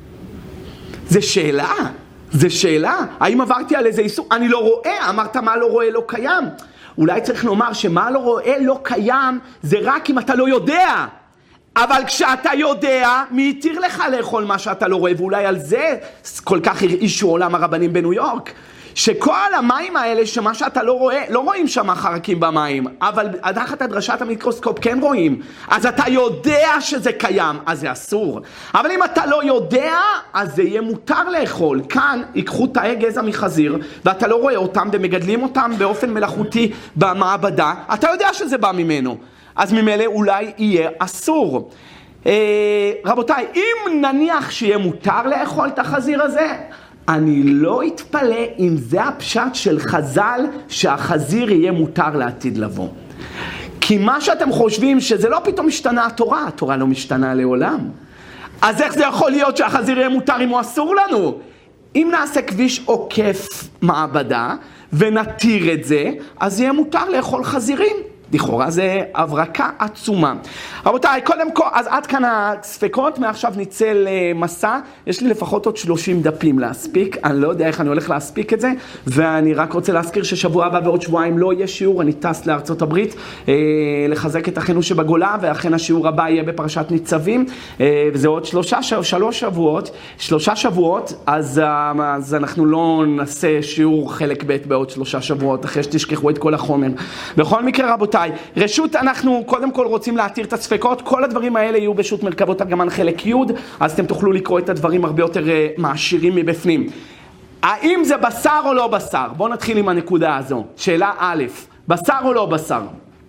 זה שאלה. זה שאלה, האם עברתי על איזה איסור? אני לא רואה, אמרת מה לא רואה לא קיים. אולי צריך לומר שמה לא רואה לא קיים, זה רק אם אתה לא יודע. אבל כשאתה יודע, מי יתיר לך לאכול מה שאתה לא רואה? ואולי על זה כל כך הרעישו עולם הרבנים בניו יורק. שכל המים האלה, שמה שאתה לא רואה, לא רואים שם חרקים במים, אבל תחת הדרשת המיקרוסקופ כן רואים. אז אתה יודע שזה קיים, אז זה אסור. אבל אם אתה לא יודע, אז זה יהיה מותר לאכול. כאן ייקחו תאי גזע מחזיר, ואתה לא רואה אותם, ומגדלים אותם באופן מלאכותי במעבדה, אתה יודע שזה בא ממנו. אז ממילא אולי יהיה אסור. אה, רבותיי, אם נניח שיהיה מותר לאכול את החזיר הזה, אני לא אתפלא אם זה הפשט של חז"ל שהחזיר יהיה מותר לעתיד לבוא. כי מה שאתם חושבים שזה לא פתאום משתנה התורה, התורה לא משתנה לעולם. אז איך זה יכול להיות שהחזיר יהיה מותר אם הוא אסור לנו? אם נעשה כביש עוקף מעבדה ונתיר את זה, אז יהיה מותר לאכול חזירים. לכאורה זה הברקה עצומה. רבותיי, קודם כל, אז עד כאן הספקות, מעכשיו נצא למסע. יש לי לפחות עוד שלושים דפים להספיק, אני לא יודע איך אני הולך להספיק את זה, ואני רק רוצה להזכיר ששבוע הבא ועוד שבועיים לא יהיה שיעור, אני טס לארצות הברית, אה, לחזק את אחינו שבגולה, ואכן השיעור הבא יהיה בפרשת ניצבים, אה, וזה עוד שלושה, שלוש שבועות, שלושה שבועות, אז, אז אנחנו לא נעשה שיעור חלק ב' בעוד שלושה שבועות, אחרי שתשכחו את כל החומר. בכל מקרה, רבותיי, רשות, אנחנו קודם כל רוצים להתיר את הספקות, כל הדברים האלה יהיו בשו"ת מרכבות הגמרא חלק י', אז אתם תוכלו לקרוא את הדברים הרבה יותר uh, מעשירים מבפנים. האם זה בשר או לא בשר? בואו נתחיל עם הנקודה הזו. שאלה א', בשר או לא בשר?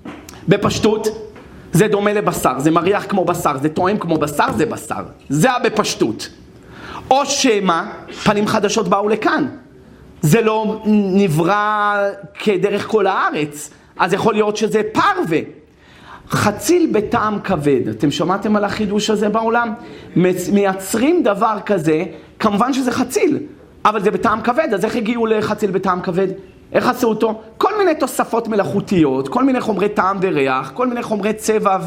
בפשטות, זה דומה לבשר, זה מריח כמו בשר, זה טועם כמו בשר, זה בשר. זה בפשטות. או שמה, פנים חדשות באו לכאן. זה לא נברא כדרך כל הארץ. אז יכול להיות שזה פרווה. חציל בטעם כבד. אתם שמעתם על החידוש הזה בעולם? מייצרים דבר כזה, כמובן שזה חציל, אבל זה בטעם כבד. אז איך הגיעו לחציל בטעם כבד? איך עשו אותו? כל מיני תוספות מלאכותיות, כל מיני חומרי טעם וריח, כל מיני חומרי צבע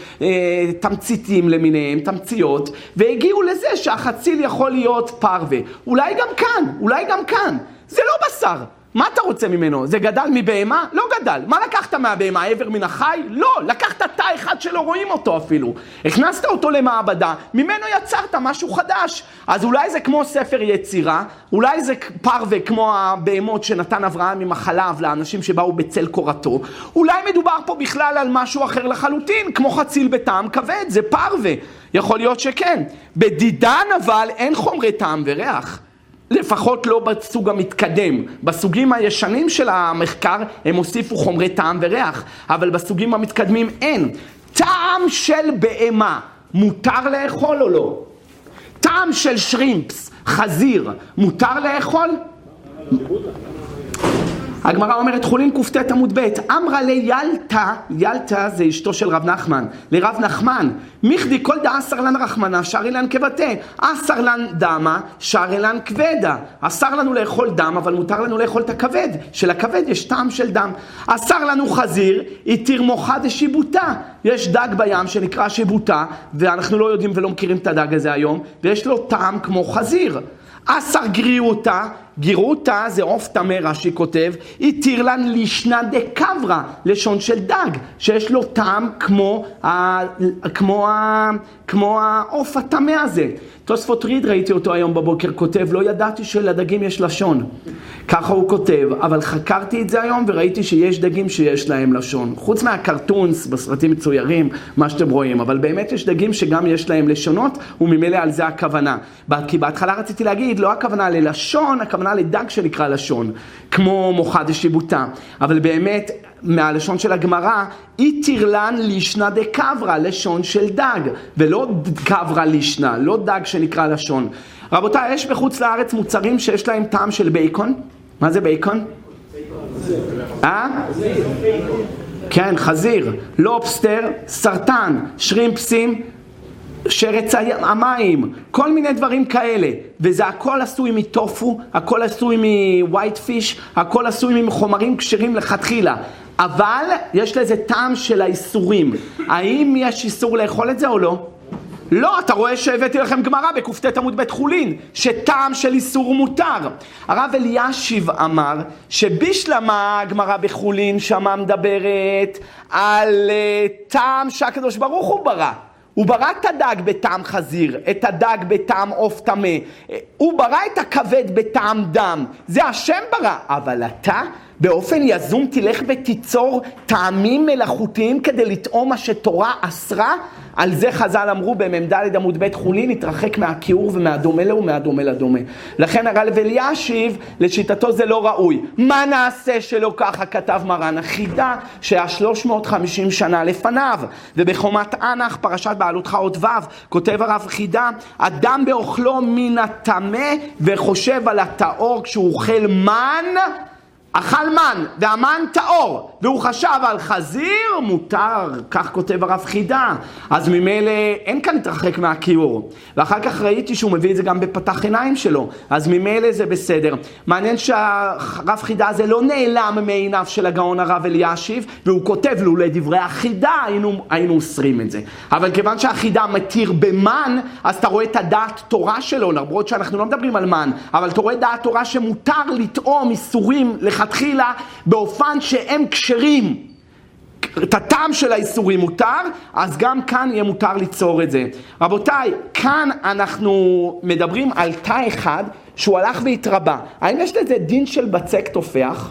ותמציתים למיניהם, תמציות, והגיעו לזה שהחציל יכול להיות פרווה. אולי גם כאן, אולי גם כאן. זה לא בשר. מה אתה רוצה ממנו? זה גדל מבהמה? לא גדל. מה לקחת מהבהמה? עבר מן החי? לא. לקחת תא אחד שלא רואים אותו אפילו. הכנסת אותו למעבדה, ממנו יצרת משהו חדש. אז אולי זה כמו ספר יצירה, אולי זה פרווה כמו הבהמות שנתן אברהם עם החלב לאנשים שבאו בצל קורתו. אולי מדובר פה בכלל על משהו אחר לחלוטין, כמו חציל בטעם כבד, זה פרווה. יכול להיות שכן. בדידן אבל אין חומרי טעם וריח. לפחות לא בסוג המתקדם. בסוגים הישנים של המחקר הם הוסיפו חומרי טעם וריח, אבל בסוגים המתקדמים אין. טעם של בהמה, מותר לאכול או לא? טעם של שרימפס, חזיר, מותר לאכול? הגמרא אומרת חולין קופטת עמוד ב' אמרה לי ילתה, ילתה זה אשתו של רב נחמן, לרב נחמן, מיכדי כל דה אסר לן רחמנה, שרי לן כבתה, אסר לן דמה, שרי לן כבדה. אסר לנו לאכול דם, אבל מותר לנו לאכול את הכבד, שלכבד יש טעם של דם. אסר לנו חזיר, התיר מוחה דשיבוטה. יש דג בים שנקרא שיבוטה, ואנחנו לא יודעים ולא מכירים את הדג הזה היום, ויש לו טעם כמו חזיר. אסר גריעותה, גירותה זה עוף טמא, רש"י כותב, התיר לן לישנא דקברא, לשון של דג, שיש לו טעם כמו, ה, כמו, ה, כמו העוף הטמא הזה. תוספות ריד, ראיתי אותו היום בבוקר, כותב, לא ידעתי שלדגים יש לשון. ככה הוא כותב, אבל חקרתי את זה היום וראיתי שיש דגים שיש להם לשון. חוץ מהקרטונס, בסרטים מצוירים, מה שאתם רואים, אבל באמת יש דגים שגם יש להם לשונות, וממילא על זה הכוונה. כי בהתחלה רציתי להגיד, לא הכוונה ללשון, הכוונה לדג שנקרא לשון, כמו מוחה דשיבוטה. אבל באמת, מהלשון של הגמרא, התיר לן לישנא דקברא, לשון של דג, ולא קברא לישנא, לא דג שנקרא לשון. רבותיי, יש בחוץ לארץ מוצרים שיש להם טעם של בייקון. מה זה בייקון? אה? כן, חזיר, לובסטר, סרטן, שרימפסים, שרץ המים, כל מיני דברים כאלה. וזה הכל עשוי מטופו, הכל עשוי מווייט פיש, הכל עשוי מחומרים כשרים לכתחילה. אבל יש לזה טעם של האיסורים. האם יש איסור לאכול את זה או לא? לא, אתה רואה שהבאתי לכם גמרא בקופטי עמוד בית חולין, שטעם של איסור מותר. הרב אלישיב אמר שבשלמה הגמרא בחולין שמה מדברת על uh, טעם שהקדוש ברוך הוא ברא. הוא ברא את הדג בטעם חזיר, את הדג בטעם עוף טמא, הוא ברא את הכבד בטעם דם, זה השם ברא. אבל אתה באופן יזום תלך ותיצור טעמים מלאכותיים כדי לטעום מה שתורה אסרה. על זה חז"ל אמרו במ"ד עמוד בית חולין, התרחק מהכיעור ומהדומה לו ומהדומה לדומה. לכן הרב אלישיב, לשיטתו זה לא ראוי. מה נעשה שלא ככה? כתב מרן החידה שהיה שלוש מאות וחמישים שנה לפניו. ובחומת אנח, פרשת בעלותך עוד ו', כותב הרב חידה, אדם באוכלו מן הטמא וחושב על הטהור כשהוא אוכל מן, אכל מן, והמן טהור, והוא חשב על חזיר, מותר, כך כותב הרב חידה. אז ממילא אין כאן התרחק מהכיעור. ואחר כך ראיתי שהוא מביא את זה גם בפתח עיניים שלו, אז ממילא זה בסדר. מעניין שהרב חידה הזה לא נעלם מעיניו של הגאון הרב אלישיב, והוא כותב לו לדברי החידה, היינו, היינו אוסרים את זה. אבל כיוון שהחידה מתיר במן, אז אתה רואה את הדעת תורה שלו, למרות שאנחנו לא מדברים על מן, אבל אתה רואה דעת תורה שמותר לטעום איסורים לך תחילה באופן שהם כשרים. את הטעם של האיסורים מותר, אז גם כאן יהיה מותר ליצור את זה. רבותיי, כאן אנחנו מדברים על תא אחד שהוא הלך והתרבה. האם יש לזה דין של בצק תופח?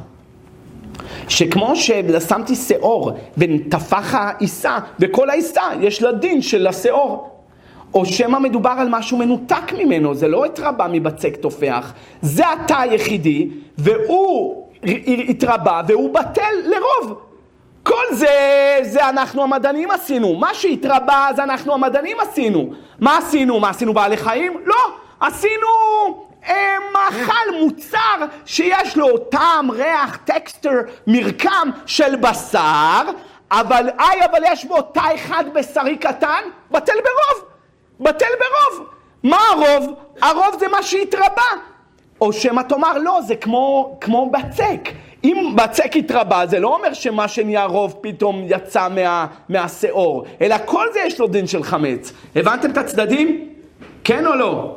שכמו ששמתי שיעור ונטפח העיסה, וכל העיסה יש לה דין של השיעור. או שמה מדובר על משהו מנותק ממנו, זה לא התרבה מבצק תופח. זה התא היחידי, והוא התרבה והוא בטל לרוב. כל זה, זה אנחנו המדענים עשינו. מה שהתרבה זה אנחנו המדענים עשינו. מה עשינו? מה עשינו בעלי חיים? לא. עשינו אה, מאכל מוצר שיש לו טעם, ריח, טקסטר, מרקם של בשר, אבל אי, אבל יש בו תא אחד בשרי קטן, בטל ברוב. בטל ברוב. מה הרוב? הרוב זה מה שהתרבה. או שמה תאמר, לא, זה כמו, כמו בצק. אם בצק התרבה, זה לא אומר שמה שנהיה רוב פתאום יצא מה, מהשיעור, אלא כל זה יש לו דין של חמץ. הבנתם את הצדדים? כן או לא?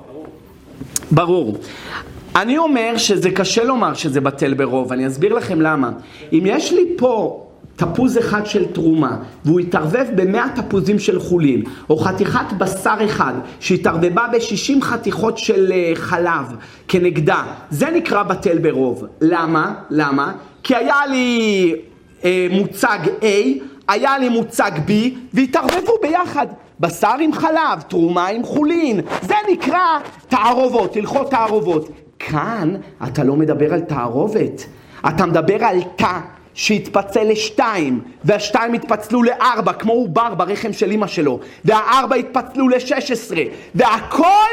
ברור. אני אומר שזה קשה לומר שזה בטל ברוב, אני אסביר לכם למה. אם יש לי פה תפוז אחד של תרומה, והוא יתערבב במאה תפוזים של חולין, או חתיכת בשר אחד, שהתערבבה ב-שישים חתיכות של חלב כנגדה, זה נקרא בטל ברוב. למה? למה? כי היה לי אה, מוצג A, היה לי מוצג B, והתערבבו ביחד. בשר עם חלב, תרומה עם חולין, זה נקרא תערובות, הלכות תערובות. כאן אתה לא מדבר על תערובת, אתה מדבר על תא שהתפצל לשתיים, והשתיים התפצלו לארבע, כמו עובר ברחם של אמא שלו, והארבע התפצלו לשש עשרה, והכל,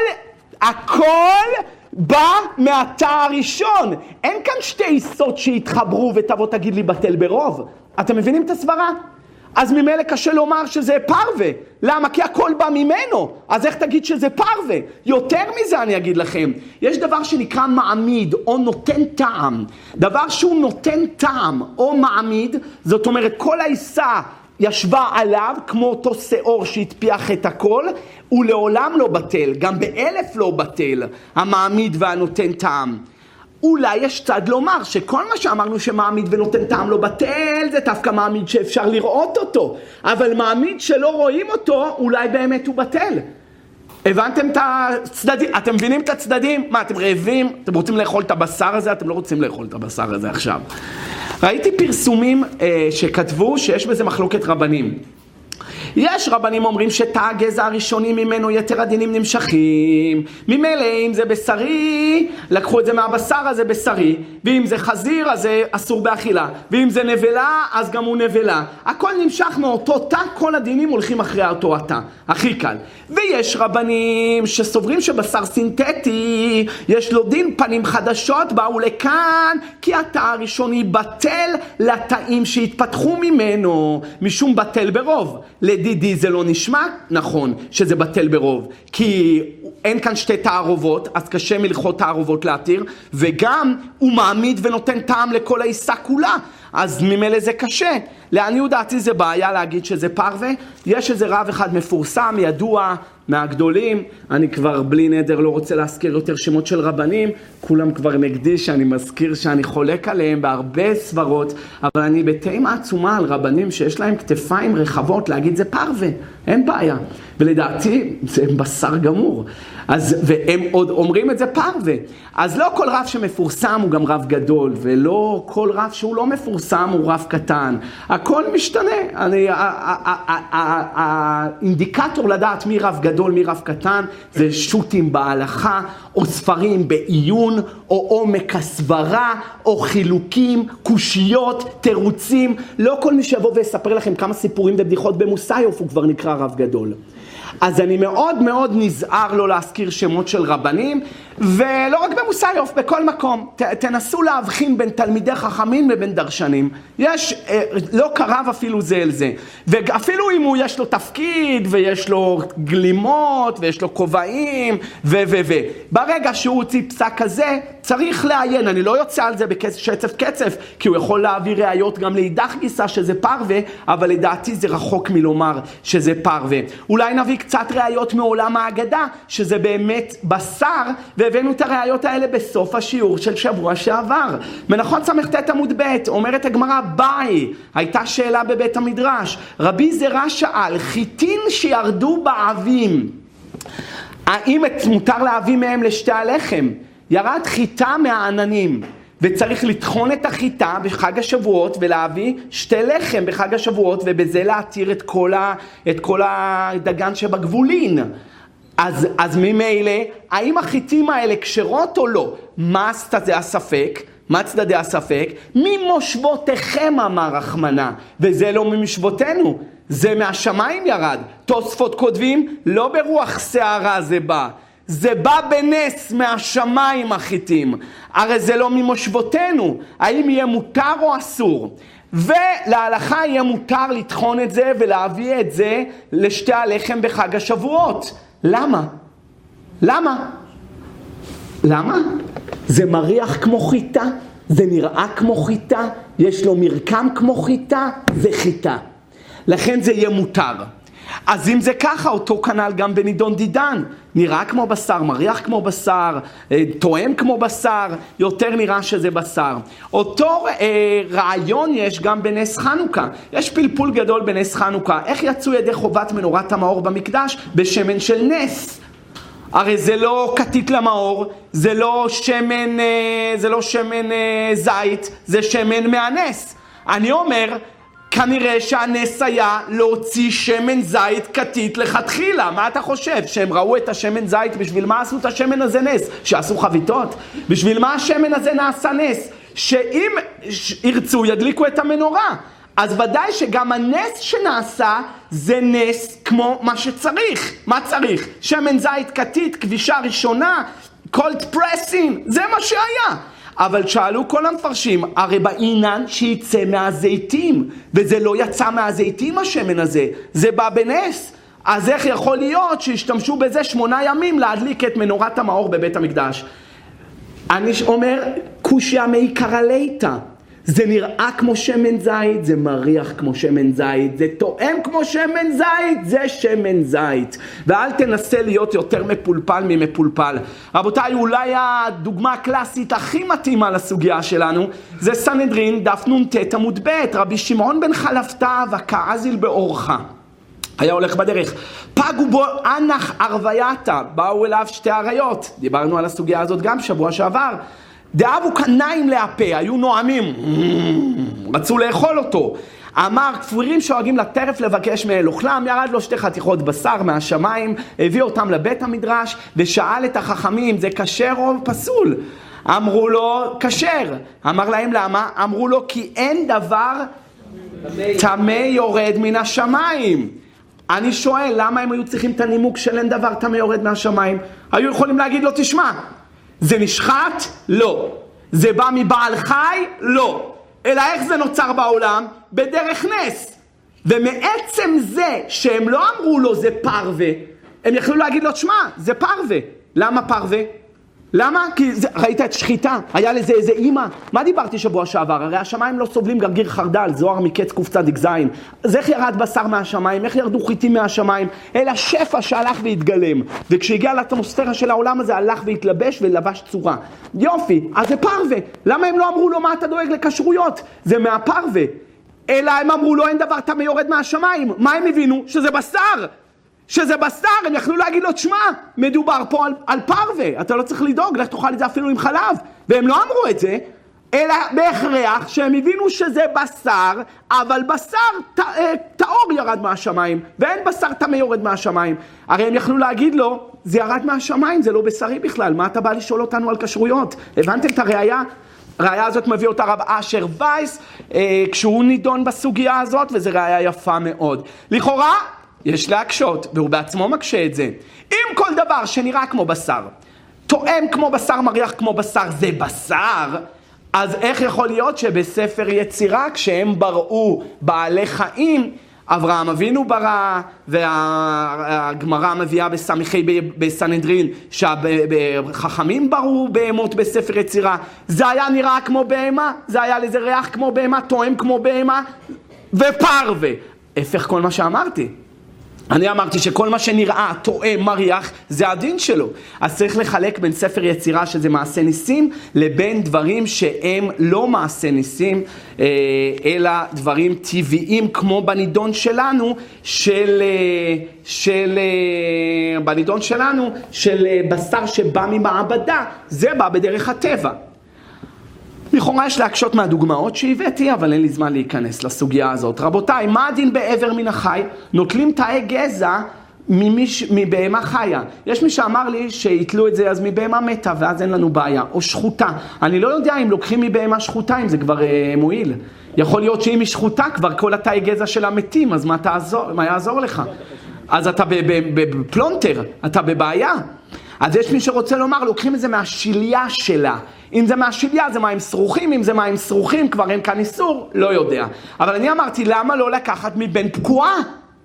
הכל בא מהתא הראשון. אין כאן שתי עיסות שהתחברו ותבוא תגיד לי בטל ברוב. אתם מבינים את הסברה? אז ממילא קשה לומר שזה פרווה. למה? כי הכל בא ממנו. אז איך תגיד שזה פרווה? יותר מזה אני אגיד לכם. יש דבר שנקרא מעמיד או נותן טעם. דבר שהוא נותן טעם או מעמיד, זאת אומרת כל העיסה ישבה עליו כמו אותו שיעור שהתפיח את הכל, הוא לעולם לא בטל, גם באלף לא בטל, המעמיד והנותן טעם. אולי יש צד לומר שכל מה שאמרנו שמעמיד ונותן טעם לא בטל, זה דווקא מעמיד שאפשר לראות אותו. אבל מעמיד שלא רואים אותו, אולי באמת הוא בטל. הבנתם את הצדדים? אתם מבינים את הצדדים? מה, אתם רעבים? אתם רוצים לאכול את הבשר הזה? אתם לא רוצים לאכול את הבשר הזה עכשיו. ראיתי פרסומים אה, שכתבו שיש בזה מחלוקת רבנים. יש רבנים אומרים שתא הגזע הראשוני ממנו יתר הדינים נמשכים. ממילא אם זה בשרי, לקחו את זה מהבשר, אז זה בשרי. ואם זה חזיר, אז זה אסור באכילה. ואם זה נבלה, אז גם הוא נבלה. הכל נמשך מאותו תא, כל הדינים הולכים אחרי אותו התא. הכי קל. ויש רבנים שסוברים שבשר סינתטי, יש לו דין פנים חדשות, באו לכאן, כי התא הראשוני בטל לתאים שהתפתחו ממנו, משום בטל ברוב. לדידי זה לא נשמע נכון שזה בטל ברוב, כי אין כאן שתי תערובות, אז קשה מלכות תערובות להתיר, וגם הוא מעמיד ונותן טעם לכל העיסה כולה, אז ממילא זה קשה. לעניות דעתי זה בעיה להגיד שזה פרווה. יש איזה רב אחד מפורסם, ידוע, מהגדולים, אני כבר בלי נדר לא רוצה להזכיר יותר שמות של רבנים, כולם כבר נגדי שאני מזכיר שאני חולק עליהם בהרבה סברות, אבל אני בתאימה עצומה על רבנים שיש להם כתפיים רחבות להגיד זה פרווה, אין בעיה, ולדעתי זה בשר גמור, אז, והם עוד אומרים את זה פרווה, אז לא כל רב שמפורסם הוא גם רב גדול, ולא כל רב שהוא לא מפורסם הוא רב קטן, הכל משתנה. אני, האינדיקטור לדעת מי רב גדול מי רב קטן זה שוטים בהלכה או ספרים בעיון או עומק הסברה או חילוקים, קושיות, תירוצים. לא כל מי שיבוא ויספר לכם כמה סיפורים ובדיחות במוסיוף הוא כבר נקרא רב גדול. אז אני מאוד מאוד נזהר לא להזכיר שמות של רבנים, ולא רק במוסיוף, בכל מקום. ת, תנסו להבחין בין תלמידי חכמים לבין דרשנים. יש, אה, לא קרב אפילו זה אל זה. ואפילו אם הוא יש לו תפקיד, ויש לו גלימות, ויש לו כובעים, ו ו ו. ברגע שהוא הוציא פסק כזה, צריך לעיין. אני לא יוצא על זה בשצף קצף, כי הוא יכול להביא ראיות גם לאידך גיסה שזה פרווה, אבל לדעתי זה רחוק מלומר שזה פרווה. אולי נביא קצת ראיות מעולם האגדה, שזה באמת בשר, והבאנו את הראיות האלה בסוף השיעור של שבוע שעבר. מנחות סמכת עמוד ב' אומרת הגמרא, ביי, הייתה שאלה בבית המדרש. רבי זרע שאל, חיטין שירדו בעבים, האם מותר להביא מהם לשתי הלחם? ירד חיטה מהעננים, וצריך לטחון את החיטה בחג השבועות ולהביא שתי לחם בחג השבועות, ובזה להתיר את כל, ה, את כל הדגן שבגבולין. אז, אז ממילא, האם החיטים האלה כשרות או לא? מה צדדי הספק? מה צדדי הספק? ממושבותיכם אמר רחמנה, וזה לא ממשבותינו, זה מהשמיים ירד. תוספות כותבים, לא ברוח שערה זה בא, זה בא בנס מהשמיים החיטים, הרי זה לא ממושבותינו, האם יהיה מותר או אסור? ולהלכה יהיה מותר לטחון את זה ולהביא את זה לשתי הלחם בחג השבועות. למה? למה? למה? זה מריח כמו חיטה, זה נראה כמו חיטה, יש לו מרקם כמו חיטה, זה חיטה. לכן זה יהיה מותר. אז אם זה ככה, אותו כנ"ל גם בנידון דידן. נראה כמו בשר, מריח כמו בשר, תואם כמו בשר, יותר נראה שזה בשר. אותו אה, רעיון יש גם בנס חנוכה. יש פלפול גדול בנס חנוכה. איך יצאו ידי חובת מנורת המאור במקדש? בשמן של נס. הרי זה לא כתית למאור, זה לא שמן, אה, זה לא שמן אה, זית, זה שמן מהנס. אני אומר, כנראה שהנס היה להוציא שמן זית כתית לכתחילה. מה אתה חושב? שהם ראו את השמן זית, בשביל מה עשו את השמן הזה נס? שעשו חביתות? בשביל מה השמן הזה נעשה נס? שאם ירצו ידליקו את המנורה. אז ודאי שגם הנס שנעשה זה נס כמו מה שצריך. מה צריך? שמן זית כתית, כבישה ראשונה, cold pressing, זה מה שהיה. אבל שאלו כל המפרשים, הרי בעינן שיצא מהזיתים, וזה לא יצא מהזיתים השמן הזה, זה בא בנס. אז איך יכול להיות שהשתמשו בזה שמונה ימים להדליק את מנורת המאור בבית המקדש? אני אומר, קושיה מעיקרא ליתא. זה נראה כמו שמן זית, זה מריח כמו שמן זית, זה טועם כמו שמן זית, זה שמן זית. ואל תנסה להיות יותר מפולפל ממפולפל. רבותיי, אולי הדוגמה הקלאסית הכי מתאימה לסוגיה שלנו, זה סנהדרין, דף נ"ט עמוד ב', רבי שמעון בן חלפתא וכעזיל באורחה. היה הולך בדרך, פגו בו אנח ערווייתא, באו אליו שתי עריות, דיברנו על הסוגיה הזאת גם שבוע שעבר, דאבו קניים להפה, היו נועמים, רצו לאכול אותו. אמר, כפורים שואגים לטרף לבקש מאל אוכלם, ירד לו שתי חתיכות בשר מהשמיים, הביא אותם לבית המדרש, ושאל את החכמים, זה כשר או פסול? אמרו לו, כשר. אמר להם, למה? אמרו לו, כי אין דבר טמא יורד מן השמיים. אני שואל, למה הם היו צריכים את הנימוק של אין דבר טמא יורד מהשמיים? היו יכולים להגיד לו, תשמע, זה נשחט? לא. זה בא מבעל חי? לא. אלא איך זה נוצר בעולם? בדרך נס. ומעצם זה שהם לא אמרו לו זה פרווה, הם יכלו להגיד לו, תשמע, זה פרווה. למה פרווה? למה? כי זה, ראית את שחיטה, היה לזה איזה אימא. מה דיברתי שבוע שעבר? הרי השמיים לא סובלים גרגיר חרדל, זוהר מקץ קצ"ז. אז איך ירד בשר מהשמיים? איך ירדו חיטים מהשמיים? אלא שפע שהלך והתגלם. וכשהגיע לאטמוספירה של העולם הזה, הלך והתלבש ולבש צורה. יופי, אז זה פרווה. למה הם לא אמרו לו מה אתה דואג לכשרויות? זה מהפרווה. אלא הם אמרו לו אין דבר טמא יורד מהשמיים. מה הם הבינו? שזה בשר. שזה בשר, הם יכלו להגיד לו, תשמע, מדובר פה על, על פרווה, אתה לא צריך לדאוג, לך תאכל את זה אפילו עם חלב. והם לא אמרו את זה, אלא בהכרח שהם הבינו שזה בשר, אבל בשר טהור ירד מהשמיים, ואין בשר טמא יורד מהשמיים. הרי הם יכלו להגיד לו, זה ירד מהשמיים, זה לא בשרי בכלל, מה אתה בא לשאול אותנו על כשרויות? הבנתם את הראייה? הראייה הזאת מביא אותה רב אשר וייס, אה, כשהוא נידון בסוגיה הזאת, וזה ראייה יפה מאוד. לכאורה, יש להקשות, והוא בעצמו מקשה את זה. אם כל דבר שנראה כמו בשר, טועם כמו בשר, מריח כמו בשר, זה בשר, אז איך יכול להיות שבספר יצירה, כשהם בראו בעלי חיים, אברהם אבינו ברא, והגמרא מביאה בסמיכי בסנהדרין, שהחכמים בראו בהמות בספר יצירה, זה היה נראה כמו בהמה, זה היה לזה ריח כמו בהמה, טועם כמו בהמה, ופרווה. הפך כל מה שאמרתי. אני אמרתי שכל מה שנראה, טועם, מריח, זה הדין שלו. אז צריך לחלק בין ספר יצירה שזה מעשה ניסים, לבין דברים שהם לא מעשה ניסים, אלא דברים טבעיים, כמו בנידון שלנו, של, של, בנידון שלנו, של בשר שבא ממעבדה, זה בא בדרך הטבע. לכאורה יש להקשות מהדוגמאות שהבאתי, אבל אין לי זמן להיכנס לסוגיה הזאת. רבותיי, מה הדין בעבר מן החי? נוטלים תאי גזע ממיש, מבהמה חיה. יש מי שאמר לי שיתלו את זה אז מבהמה מתה, ואז אין לנו בעיה. או שחוטה. אני לא יודע אם לוקחים מבהמה שחוטה, אם זה כבר אה, מועיל. יכול להיות שאם היא שחוטה, כבר כל התאי גזע שלה מתים, אז מה, תעזור, מה יעזור לך? אז אתה בפלונטר, אתה בבעיה. אז יש מי שרוצה לומר, לוקחים את זה מהשיליה שלה. אם זה מהשיליה, זה מים סרוכים, אם זה מים סרוכים, כבר אין כאן איסור, לא יודע. אבל אני אמרתי, למה לא לקחת מבין פקועה?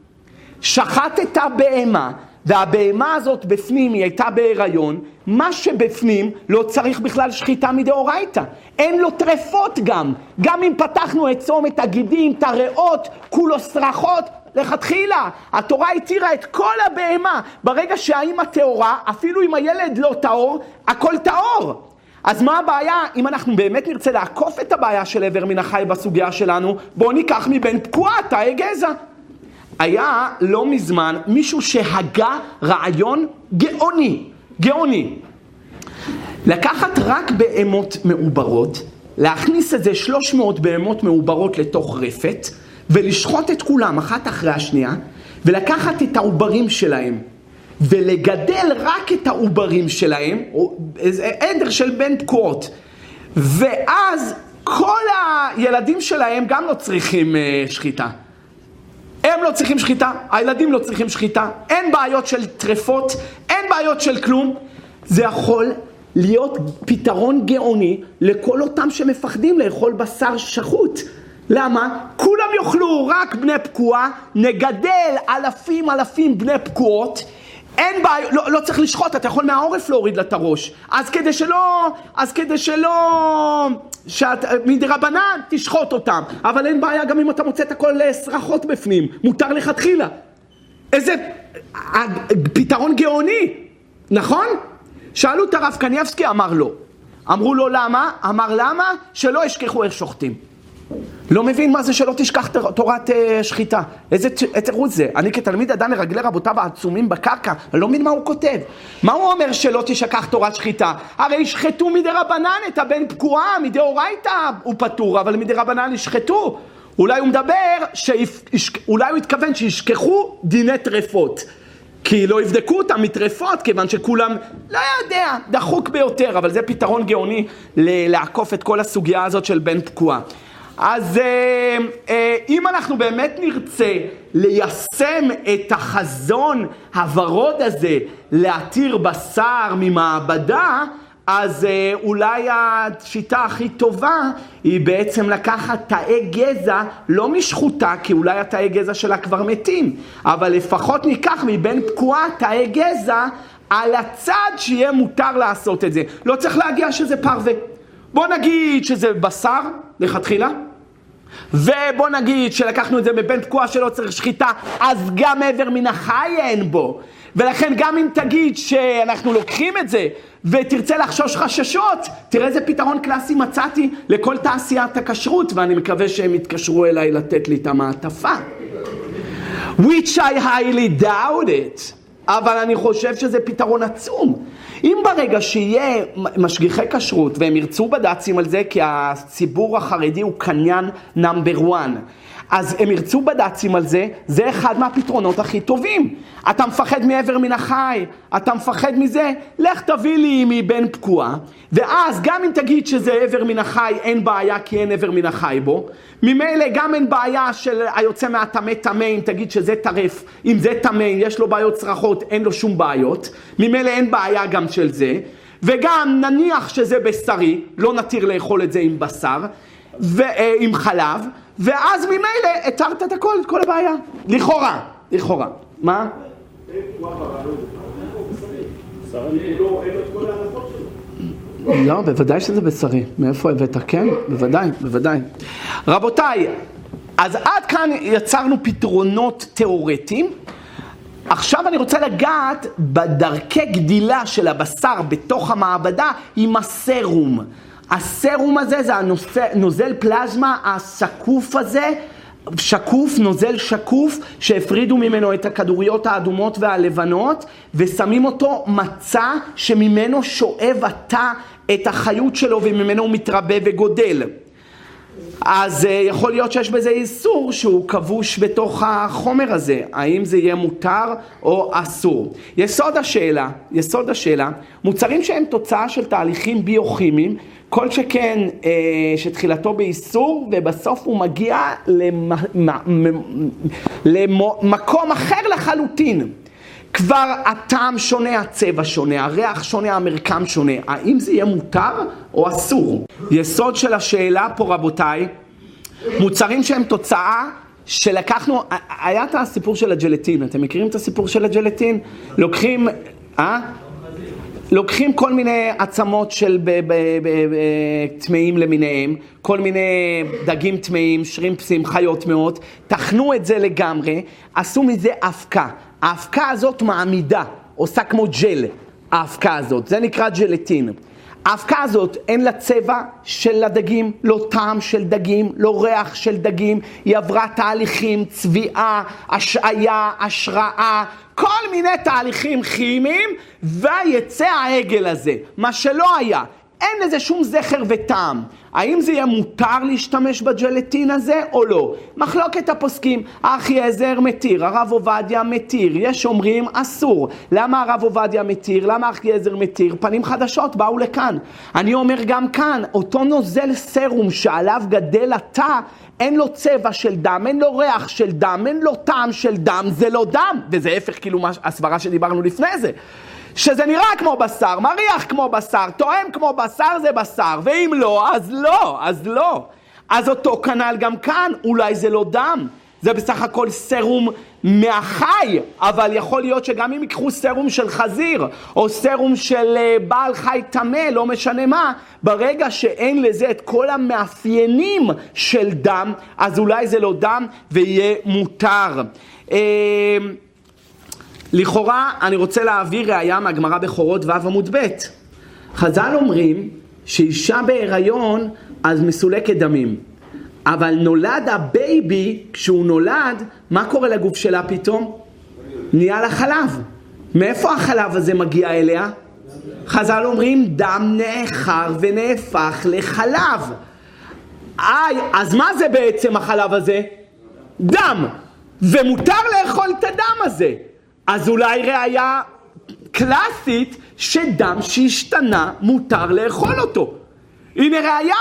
שחטת בהמה, והבהמה הזאת בפנים היא הייתה בהיריון, מה שבפנים לא צריך בכלל שחיטה מדאורייתא. אין לו טרפות גם. גם אם פתחנו את צומת הגידים, את הריאות, כולו סרחות, לכתחילה, התורה התירה את כל הבהמה. ברגע שהאימא טהורה, אפילו אם הילד לא טהור, הכל טהור. אז מה הבעיה? אם אנחנו באמת נרצה לעקוף את הבעיה של עבר מן החי בסוגיה שלנו, בואו ניקח מבין פקועה תאי גזע. היה לא מזמן מישהו שהגה רעיון גאוני, גאוני. לקחת רק בהמות מעוברות, להכניס את זה שלוש מאות בהמות מעוברות לתוך רפת, ולשחוט את כולם אחת אחרי השנייה, ולקחת את העוברים שלהם, ולגדל רק את העוברים שלהם, איזה עדר של בין פקועות, ואז כל הילדים שלהם גם לא צריכים שחיטה. הם לא צריכים שחיטה, הילדים לא צריכים שחיטה, אין בעיות של טרפות, אין בעיות של כלום. זה יכול להיות פתרון גאוני לכל אותם שמפחדים לאכול בשר שחוט. למה? כולם יאכלו רק בני פקועה, נגדל אלפים אלפים בני פקועות, אין בעיה, לא, לא צריך לשחוט, אתה יכול מהעורף להוריד לה את הראש. אז כדי שלא, אז כדי שלא, שאת, מדרבנן תשחוט אותם. אבל אין בעיה גם אם אתה מוצא את הכל סרחות בפנים, מותר לכתחילה. איזה פתרון גאוני, נכון? שאלו את הרב קניבסקי, אמר לא. אמרו לו למה? אמר למה? שלא ישכחו איך שוחטים. לא מבין מה זה שלא תשכח תורת uh, שחיטה. איזה תירוץ זה? אני כתלמיד עדיין לרגלי רבותיו העצומים בקרקע, אני לא מבין מה הוא כותב. מה הוא אומר שלא תשכח תורת שחיטה? הרי ישחטו מדי רבנן את הבן פקועה, מדי אורייתא הוא פטור, אבל מדי רבנן ישחטו. אולי הוא מדבר, שיפ... אולי הוא התכוון שישכחו דיני טרפות. כי לא יבדקו אותם מטרפות, כיוון שכולם, לא יודע, דחוק ביותר, אבל זה פתרון גאוני לעקוף את כל הסוגיה הזאת של בן פקועה. אז אה, אה, אם אנחנו באמת נרצה ליישם את החזון הוורוד הזה, להתיר בשר ממעבדה, אז אה, אולי השיטה הכי טובה היא בעצם לקחת תאי גזע, לא משחוטה, כי אולי התאי גזע שלה כבר מתים, אבל לפחות ניקח מבין פקועה תאי גזע על הצד שיהיה מותר לעשות את זה. לא צריך להגיע שזה פרווה. בוא נגיד שזה בשר, לכתחילה, ובוא נגיד שלקחנו את זה מבין פקועה שלא צריך שחיטה, אז גם מעבר מן החי אין בו. ולכן גם אם תגיד שאנחנו לוקחים את זה ותרצה לחשוש חששות, תראה איזה פתרון קלאסי מצאתי לכל תעשיית הכשרות, ואני מקווה שהם יתקשרו אליי לתת לי את המעטפה. Which I highly doubt it. אבל אני חושב שזה פתרון עצום. אם ברגע שיהיה משגיחי כשרות והם ירצו בד"צים על זה, כי הציבור החרדי הוא קניין נאמבר וואן, אז הם ירצו בד"צים על זה, זה אחד מהפתרונות הכי טובים. אתה מפחד מעבר מן החי, אתה מפחד מזה, לך תביא לי מבין פקועה, ואז גם אם תגיד שזה עבר מן החי, אין בעיה כי אין עבר מן החי בו, ממילא גם אין בעיה של היוצא מהטמא טמא, אם תגיד שזה טרף, אם זה טמא, יש לו בעיות צרחות, אין לו שום בעיות, ממילא אין בעיה גם של זה, וגם נניח שזה בשרי, לא נתיר לאכול את זה עם בשר, ועם חלב, ואז ממילא התרת את הכל, את כל הבעיה. לכאורה, לכאורה. מה? לא, בוודאי שזה בשרי. מאיפה הבאת? כן? בוודאי, בוודאי. רבותיי, אז עד כאן יצרנו פתרונות תיאורטיים. עכשיו אני רוצה לגעת בדרכי גדילה של הבשר בתוך המעבדה עם הסרום. הסרום הזה זה הנושא, נוזל פלזמה השקוף הזה, שקוף, נוזל שקוף, שהפרידו ממנו את הכדוריות האדומות והלבנות, ושמים אותו מצע שממנו שואב התא את החיות שלו, וממנו הוא מתרבה וגודל. אז יכול להיות שיש בזה איסור שהוא כבוש בתוך החומר הזה, האם זה יהיה מותר או אסור. יסוד השאלה, יסוד השאלה, מוצרים שהם תוצאה של תהליכים ביוכימיים, כל שכן אה, שתחילתו באיסור, ובסוף הוא מגיע למקום אחר לחלוטין. כבר הטעם שונה, הצבע שונה, הריח שונה, המרקם שונה. האם זה יהיה מותר או אסור? יסוד של השאלה פה רבותיי, מוצרים שהם תוצאה שלקחנו, היה את הסיפור של הג'לטין, אתם מכירים את הסיפור של הג'לטין? לוקחים, אה? לוקחים כל מיני עצמות של טמאים למיניהם, כל מיני דגים טמאים, שרימפסים, חיות מאוד, תכנו את זה לגמרי, עשו מזה אבקה. האבקה הזאת מעמידה, עושה כמו ג'ל, האבקה הזאת, זה נקרא ג'לטין. האבקה הזאת אין לה צבע של הדגים, לא טעם של דגים, לא ריח של דגים, היא עברה תהליכים, צביעה, השעיה, השראה, כל מיני תהליכים כימיים, ויצא העגל הזה, מה שלא היה. אין לזה שום זכר וטעם. האם זה יהיה מותר להשתמש בג'לטין הזה או לא? מחלוקת הפוסקים, אחיעזר מתיר, הרב עובדיה מתיר, יש אומרים אסור. למה הרב עובדיה מתיר? למה אחיעזר מתיר? פנים חדשות באו לכאן. אני אומר גם כאן, אותו נוזל סרום שעליו גדל התא, אין לו צבע של דם, אין לו ריח של דם, אין לו טעם של דם, זה לא דם. וזה הפך כאילו הסברה שדיברנו לפני זה. שזה נראה כמו בשר, מריח כמו בשר, טועם כמו בשר זה בשר, ואם לא, אז לא, אז לא. אז אותו כנ"ל גם כאן, אולי זה לא דם. זה בסך הכל סרום מהחי, אבל יכול להיות שגם אם יקחו סרום של חזיר, או סרום של בעל חי טמא, לא משנה מה, ברגע שאין לזה את כל המאפיינים של דם, אז אולי זה לא דם ויהיה מותר. לכאורה אני רוצה להעביר ראיה מהגמרא בחורות ו' עמוד ב'. חז"ל אומרים שאישה בהיריון אז מסולקת דמים, אבל נולד הבייבי, כשהוא נולד, מה קורה לגוף שלה פתאום? נהיה לה חלב. מאיפה החלב הזה מגיע אליה? חז"ל אומרים דם נאחר ונהפך לחלב. איי, אז מה זה בעצם החלב הזה? דם. ומותר לאכול את הדם הזה. אז אולי ראיה קלאסית שדם שהשתנה מותר לאכול אותו. הנה ראיה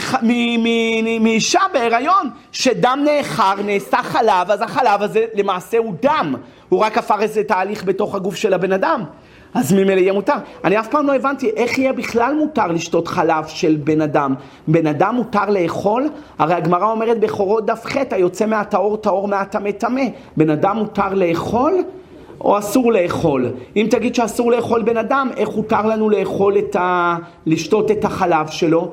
מאישה בהיריון שדם נאחר, נעשה חלב, אז החלב הזה למעשה הוא דם. הוא רק עפר איזה תהליך בתוך הגוף של הבן אדם. אז ממילא יהיה מותר. אני אף פעם לא הבנתי איך יהיה בכלל מותר לשתות חלב של בן אדם. בן אדם מותר לאכול? הרי הגמרא אומרת בחורות דף ח' היוצא מהטהור טהור מהטמא טמא. בן אדם מותר לאכול או אסור לאכול? אם תגיד שאסור לאכול בן אדם, איך הותר לנו לאכול את ה... לשתות את החלב שלו?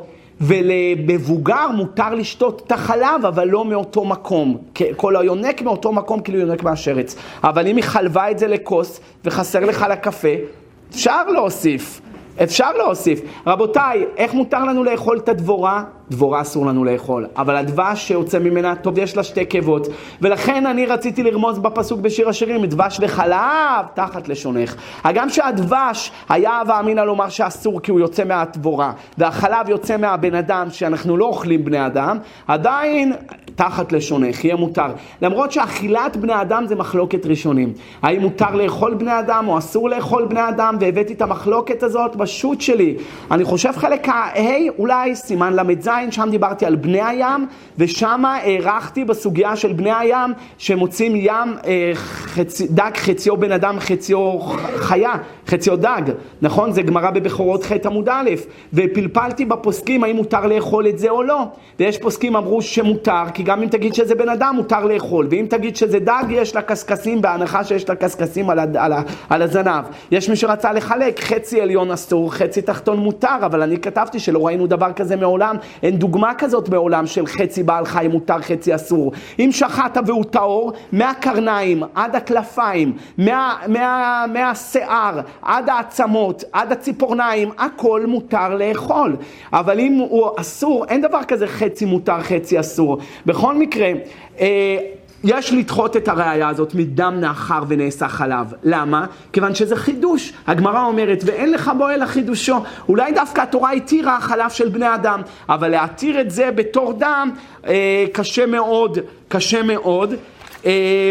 ולמבוגר מותר לשתות את החלב, אבל לא מאותו מקום. כל היונק מאותו מקום כאילו יונק מהשרץ. אבל אם היא חלבה את זה לכוס וחסר לך לקפה, אפשר להוסיף. אפשר להוסיף. רבותיי, איך מותר לנו לאכול את הדבורה? דבורה אסור לנו לאכול, אבל הדבש שיוצא ממנה, טוב, יש לה שתי קיבות, ולכן אני רציתי לרמוז בפסוק בשיר השירים, דבש וחלב תחת לשונך. הגם שהדבש היה ואמינא לומר שאסור כי הוא יוצא מהדבורה, והחלב יוצא מהבן אדם שאנחנו לא אוכלים בני אדם, עדיין תחת לשונך, יהיה מותר. למרות שאכילת בני אדם זה מחלוקת ראשונים. האם מותר לאכול בני אדם או אסור לאכול בני אדם, והבאתי את המחלוקת הזאת בשו"ת שלי. אני חושב חלק ההי, אולי סימן למד זין, שם דיברתי על בני הים, ושם הערכתי בסוגיה של בני הים, שמוצאים ים חצי, דג חציו בן אדם, חציו חיה, חציו דג. נכון? זה גמרא בבכורות ח' עמוד א', ופלפלתי בפוסקים האם מותר לאכול את זה או לא. ויש פוסקים אמרו שמותר, כי גם אם תגיד שזה בן אדם מותר לאכול, ואם תגיד שזה דג יש לה קסקסים, בהנחה שיש לה קסקסים על, על, על הזנב. יש מי שרצה לחלק, חצי עליון אסור, חצי תחתון מותר, אבל אני כתבתי שלא ראינו דבר כזה מעולם, אין דוגמה כזאת בעולם של חצי בעל חי מותר, חצי אסור. אם שחט והוא טהור, מהקרניים עד הכלפיים, מה, מה, מהשיער עד העצמות, עד הציפורניים, הכל מותר לאכול. אבל אם הוא אסור, אין דבר כזה חצי מותר, חצי אסור. בכל מקרה, אה, יש לדחות את הראייה הזאת מדם נאחר ונעשה חלב. למה? כיוון שזה חידוש. הגמרא אומרת, ואין לך בו אלא חידושו. אולי דווקא התורה התירה חלב של בני אדם, אבל להתיר את זה בתור דם אה, קשה מאוד, קשה מאוד. אה,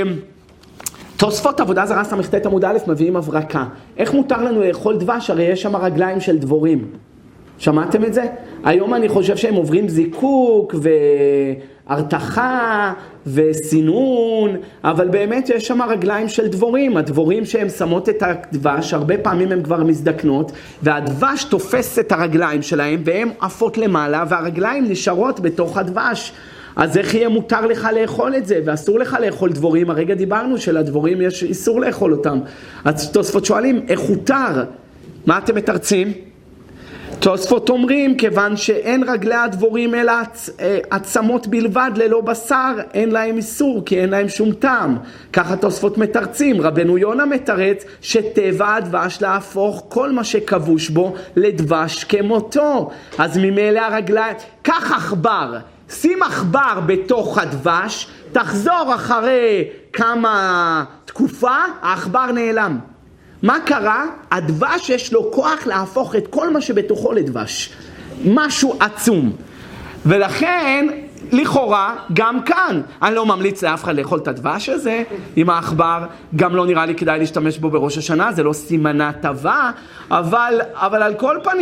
תוספות עבודה זרה סמ"ט עמוד א' מביאים הברקה. איך מותר לנו לאכול דבש? הרי יש שם רגליים של דבורים. שמעתם את זה? היום אני חושב שהם עוברים זיקוק והרתחה וסינון, אבל באמת יש שם רגליים של דבורים. הדבורים שהם שמות את הדבש, הרבה פעמים הם כבר מזדקנות, והדבש תופס את הרגליים שלהם, והם עפות למעלה, והרגליים נשארות בתוך הדבש. אז איך יהיה מותר לך לאכול את זה, ואסור לך לאכול דבורים? הרגע דיברנו שלדבורים יש איסור לאכול אותם. אז תוספות שואלים, איך הותר? מה אתם מתרצים? תוספות אומרים, כיוון שאין רגלי הדבורים אלא עצמות בלבד ללא בשר, אין להם איסור, כי אין להם שום טעם. ככה תוספות מתרצים. רבנו יונה מתרץ שטבע הדבש להפוך כל מה שכבוש בו לדבש כמותו. אז ממילא הרגליים, כך עכבר, שים עכבר בתוך הדבש, תחזור אחרי כמה תקופה, העכבר נעלם. מה קרה? הדבש יש לו כוח להפוך את כל מה שבתוכו לדבש. משהו עצום. ולכן, לכאורה, גם כאן, אני לא ממליץ לאף אחד לאכול את הדבש הזה עם העכבר, גם לא נראה לי כדאי להשתמש בו בראש השנה, זה לא סימנה טובה, אבל, אבל על כל פנים,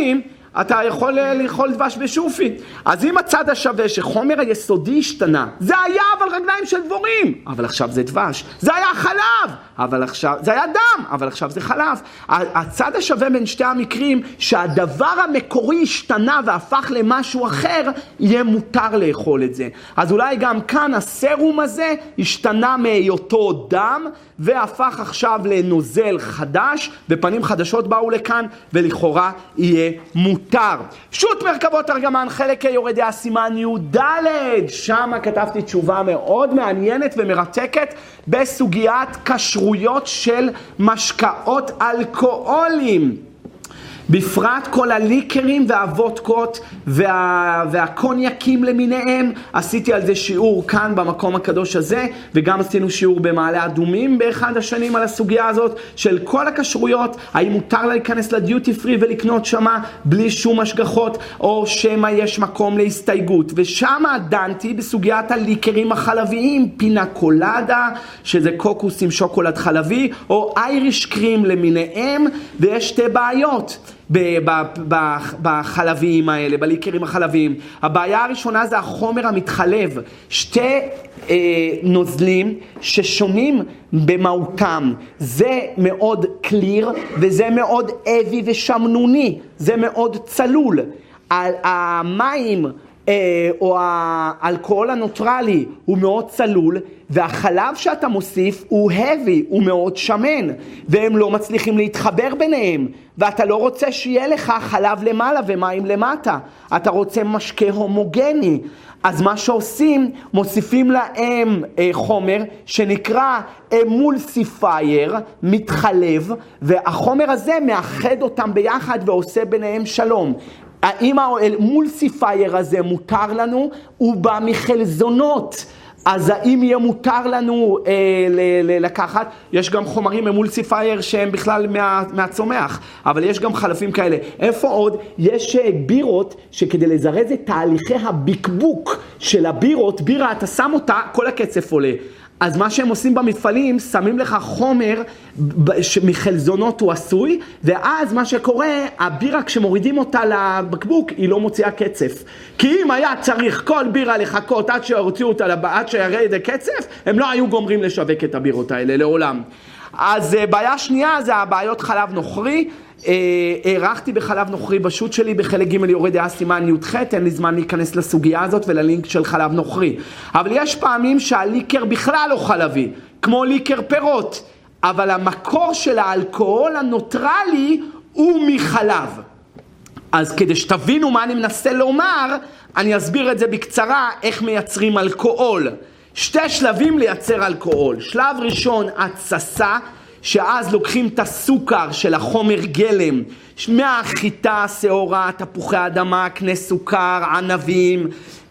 אתה יכול לאכול דבש בשופי. אז אם הצד השווה שחומר היסודי השתנה, זה היה אבל רגליים של דבורים, אבל עכשיו זה דבש. זה היה חלב, אבל עכשיו, זה היה דם, אבל עכשיו זה חלב. הצד השווה בין שתי המקרים, שהדבר המקורי השתנה והפך למשהו אחר, יהיה מותר לאכול את זה. אז אולי גם כאן הסרום הזה השתנה מהיותו דם, והפך עכשיו לנוזל חדש, ופנים חדשות באו לכאן, ולכאורה יהיה מותר. שו"ת מרכבות תרגמן, חלק יורדי הסימן י"ד, שם כתבתי תשובה מאוד מעניינת ומרתקת, בסוגיית כשרויות של משקאות אלכוהולים. בפרט כל הליקרים והוודקות וה... והקוניאקים למיניהם. עשיתי על זה שיעור כאן במקום הקדוש הזה, וגם עשינו שיעור במעלה אדומים באחד השנים על הסוגיה הזאת של כל הכשרויות, האם מותר להיכנס לדיוטי פרי ולקנות שמה בלי שום השגחות, או שמה יש מקום להסתייגות. ושמה דנתי בסוגיית הליקרים החלביים, פינה קולדה, שזה קוקוס עם שוקולד חלבי, או אייריש קרים למיניהם, ויש שתי בעיות בחלביים האלה, בליקרים החלביים. הבעיה הראשונה זה החומר המתחלב. שתי אה, נוזלים ששונים במהותם. זה מאוד קליר וזה מאוד אבי ושמנוני. זה מאוד צלול. המים אה, או האלכוהול הנוטרלי הוא מאוד צלול, והחלב שאתה מוסיף הוא heavy, הוא מאוד שמן, והם לא מצליחים להתחבר ביניהם, ואתה לא רוצה שיהיה לך חלב למעלה ומים למטה, אתה רוצה משקה הומוגני. אז מה שעושים, מוסיפים להם אה, חומר שנקרא אמולסיפייר, מתחלב, והחומר הזה מאחד אותם ביחד ועושה ביניהם שלום. האם האמולסיפייר הזה מותר לנו? הוא בא מחלזונות. אז האם יהיה מותר לנו אה, ל- ל- לקחת? יש גם חומרים אמולסיפייר שהם בכלל מה, מהצומח, אבל יש גם חלפים כאלה. איפה עוד? יש בירות שכדי לזרז את תהליכי הבקבוק של הבירות, בירה אתה שם אותה, כל הקצף עולה. אז מה שהם עושים במפעלים, שמים לך חומר מחלזונות הוא עשוי, ואז מה שקורה, הבירה כשמורידים אותה לבקבוק, היא לא מוציאה קצף. כי אם היה צריך כל בירה לחכות עד שהוציאו אותה, עד שירד הקצף, הם לא היו גומרים לשווק את הבירות האלה לעולם. אז בעיה שנייה זה הבעיות חלב נוכרי. הערכתי בחלב נוכרי בשו"ת שלי בחלק ג' יורד דעה סימן י"ח, אין לי זמן להיכנס לסוגיה הזאת וללינק של חלב נוכרי. אבל יש פעמים שהליקר בכלל לא חלבי, כמו ליקר פירות, אבל המקור של האלכוהול הנוטרלי הוא מחלב. אז כדי שתבינו מה אני מנסה לומר, אני אסביר את זה בקצרה, איך מייצרים אלכוהול. שתי שלבים לייצר אלכוהול. שלב ראשון, התססה, שאז לוקחים את הסוכר של החומר גלם, מהחיטה, שעורה, תפוחי אדמה, קנה סוכר, ענבים,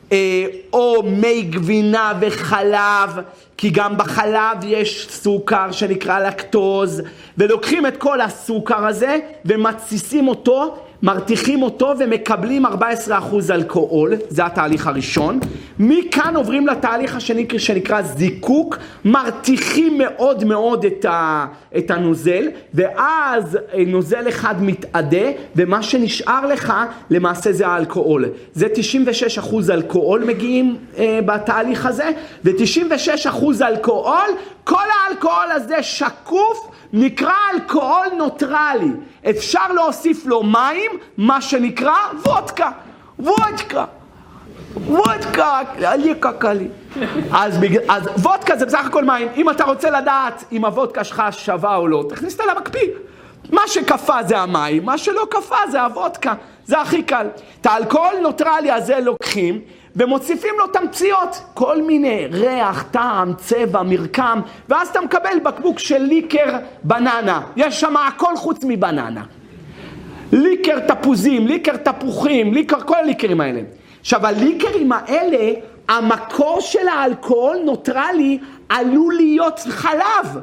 או מי גבינה וחלב, כי גם בחלב יש סוכר שנקרא לקטוז, ולוקחים את כל הסוכר הזה ומתסיסים אותו, מרתיחים אותו ומקבלים ארבעה עשר אחוז אלכוהול, זה התהליך הראשון. מכאן עוברים לתהליך השני שנקרא זיקוק, מרתיחים מאוד מאוד את, ה, את הנוזל, ואז נוזל אחד מתעדה, ומה שנשאר לך למעשה זה האלכוהול. זה תשעים ושש אחוז אלכוהול מגיעים אה, בתהליך הזה, ו-תשעים ושש אחוז אלכוהול, כל האלכוהול הזה שקוף, נקרא אלכוהול נוטרלי. אפשר להוסיף לו מים, מה שנקרא וודקה. וודקה. וודקה, עלי קקלי. אז, אז וודקה זה בסך הכל מים. אם אתה רוצה לדעת אם הוודקה שלך שווה או לא, תכניס אותה למקפיא. מה שקפה זה המים, מה שלא קפה זה הוודקה. זה הכי קל. את האלכוהול נוטרלי הזה לוקחים, ומוסיפים לו תמציות, כל מיני ריח, טעם, צבע, מרקם, ואז אתה מקבל בקבוק של ליקר בננה. יש שם הכל חוץ מבננה. ליקר תפוזים, ליקר תפוחים, ליקר, כל הליקרים האלה. עכשיו, הליקרים האלה, המקור של האלכוהול נוטרלי עלול להיות חלב.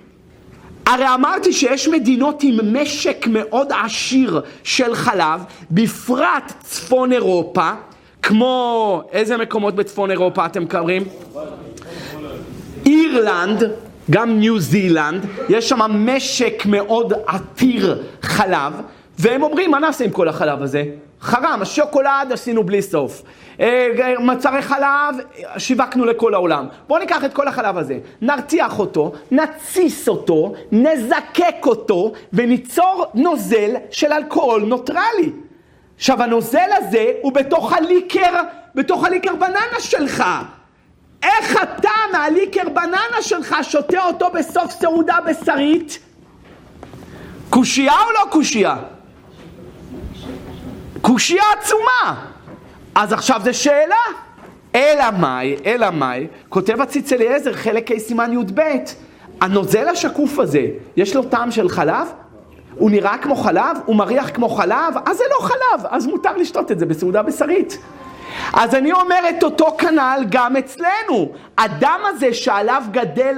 הרי אמרתי שיש מדינות עם משק מאוד עשיר של חלב, בפרט צפון אירופה, כמו איזה מקומות בצפון אירופה אתם קוראים? אירלנד, גם ניו זילנד, יש שם משק מאוד עתיר חלב, והם אומרים, מה נעשה עם כל החלב הזה? חרם, השוקולד עשינו בלי סוף. מצרי חלב, שיווקנו לכל העולם. בואו ניקח את כל החלב הזה, נרתיח אותו, נציס אותו, נזקק אותו, וניצור נוזל של אלכוהול נוטרלי. עכשיו, הנוזל הזה הוא בתוך הליקר, בתוך הליקר בננה שלך. איך אתה מהליקר בננה שלך שותה אותו בסוף סעודה בשרית? קושייה או לא קושייה? קושייה עצומה. אז עכשיו זה שאלה. אלא מאי, אלא מאי, כותב הציץ אליעזר, חלק ה' סימן י"ב, הנוזל השקוף הזה, יש לו טעם של חלב? הוא נראה כמו חלב? הוא מריח כמו חלב? אז זה לא חלב, אז מותר לשתות את זה בסעודה בשרית. אז אני אומרת אותו כנ"ל גם אצלנו. הדם הזה שעליו גדל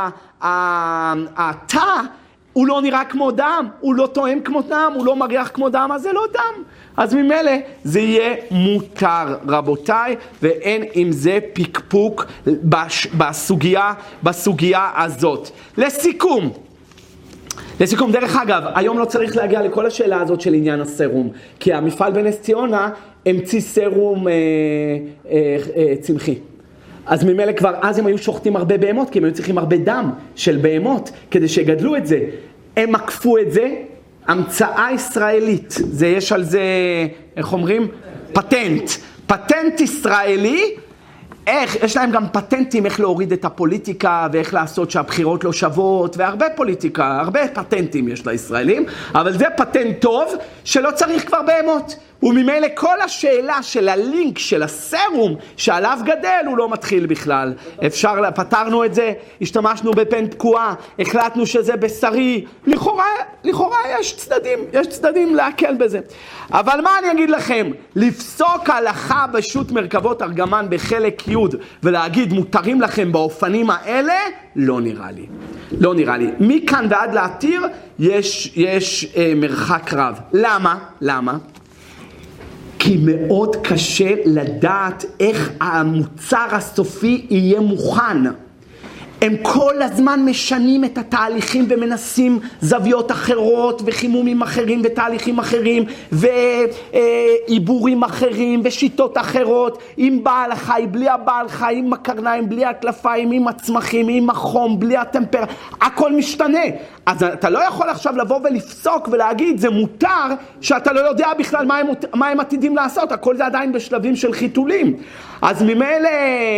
התא, הוא לא נראה כמו דם, הוא לא טועם כמו דם, הוא לא מריח כמו דם, אז זה לא דם. אז ממילא זה יהיה מותר, רבותיי, ואין עם זה פיקפוק בש, בסוגיה, בסוגיה הזאת. לסיכום, לסיכום, דרך אגב, היום לא צריך להגיע לכל השאלה הזאת של עניין הסרום, כי המפעל בנס ציונה המציא סרום אה, אה, אה, צמחי. אז ממילא כבר אז הם היו שוחטים הרבה בהמות, כי הם היו צריכים הרבה דם של בהמות כדי שיגדלו את זה. הם עקפו את זה, המצאה ישראלית, זה יש על זה, איך אומרים? פטנט. פטנט ישראלי, איך, יש להם גם פטנטים איך להוריד את הפוליטיקה ואיך לעשות שהבחירות לא שוות, והרבה פוליטיקה, הרבה פטנטים יש לישראלים, אבל זה פטנט טוב שלא צריך כבר בהמות. וממילא כל השאלה של הלינק של הסרום שעליו גדל הוא לא מתחיל בכלל. אפשר, פתרנו את זה, השתמשנו בפן פקועה, החלטנו שזה בשרי, לכאורה, לכאורה יש צדדים, יש צדדים להקל בזה. אבל מה אני אגיד לכם? לפסוק הלכה בשו"ת מרכבות ארגמן בחלק י' ולהגיד מותרים לכם באופנים האלה, לא נראה לי. לא נראה לי. מכאן ועד להתיר יש, יש אה, מרחק רב. למה? למה? כי מאוד קשה לדעת איך המוצר הסופי יהיה מוכן. הם כל הזמן משנים את התהליכים ומנסים זוויות אחרות וחימומים אחרים ותהליכים אחרים ועיבורים אחרים ושיטות אחרות, עם בעל חי, בלי הבעל חי, עם הקרניים, בלי הטלפיים, עם הצמחים, עם החום, בלי הטמפר, הכל משתנה. אז אתה לא יכול עכשיו לבוא ולפסוק ולהגיד זה מותר שאתה לא יודע בכלל מה הם, מה הם עתידים לעשות, הכל זה עדיין בשלבים של חיתולים. אז ממילא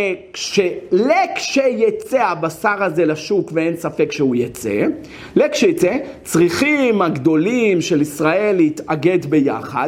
לכשיצא הבשר הזה לשוק, ואין ספק שהוא יצא, לכשיצא צריכים הגדולים של ישראל להתאגד ביחד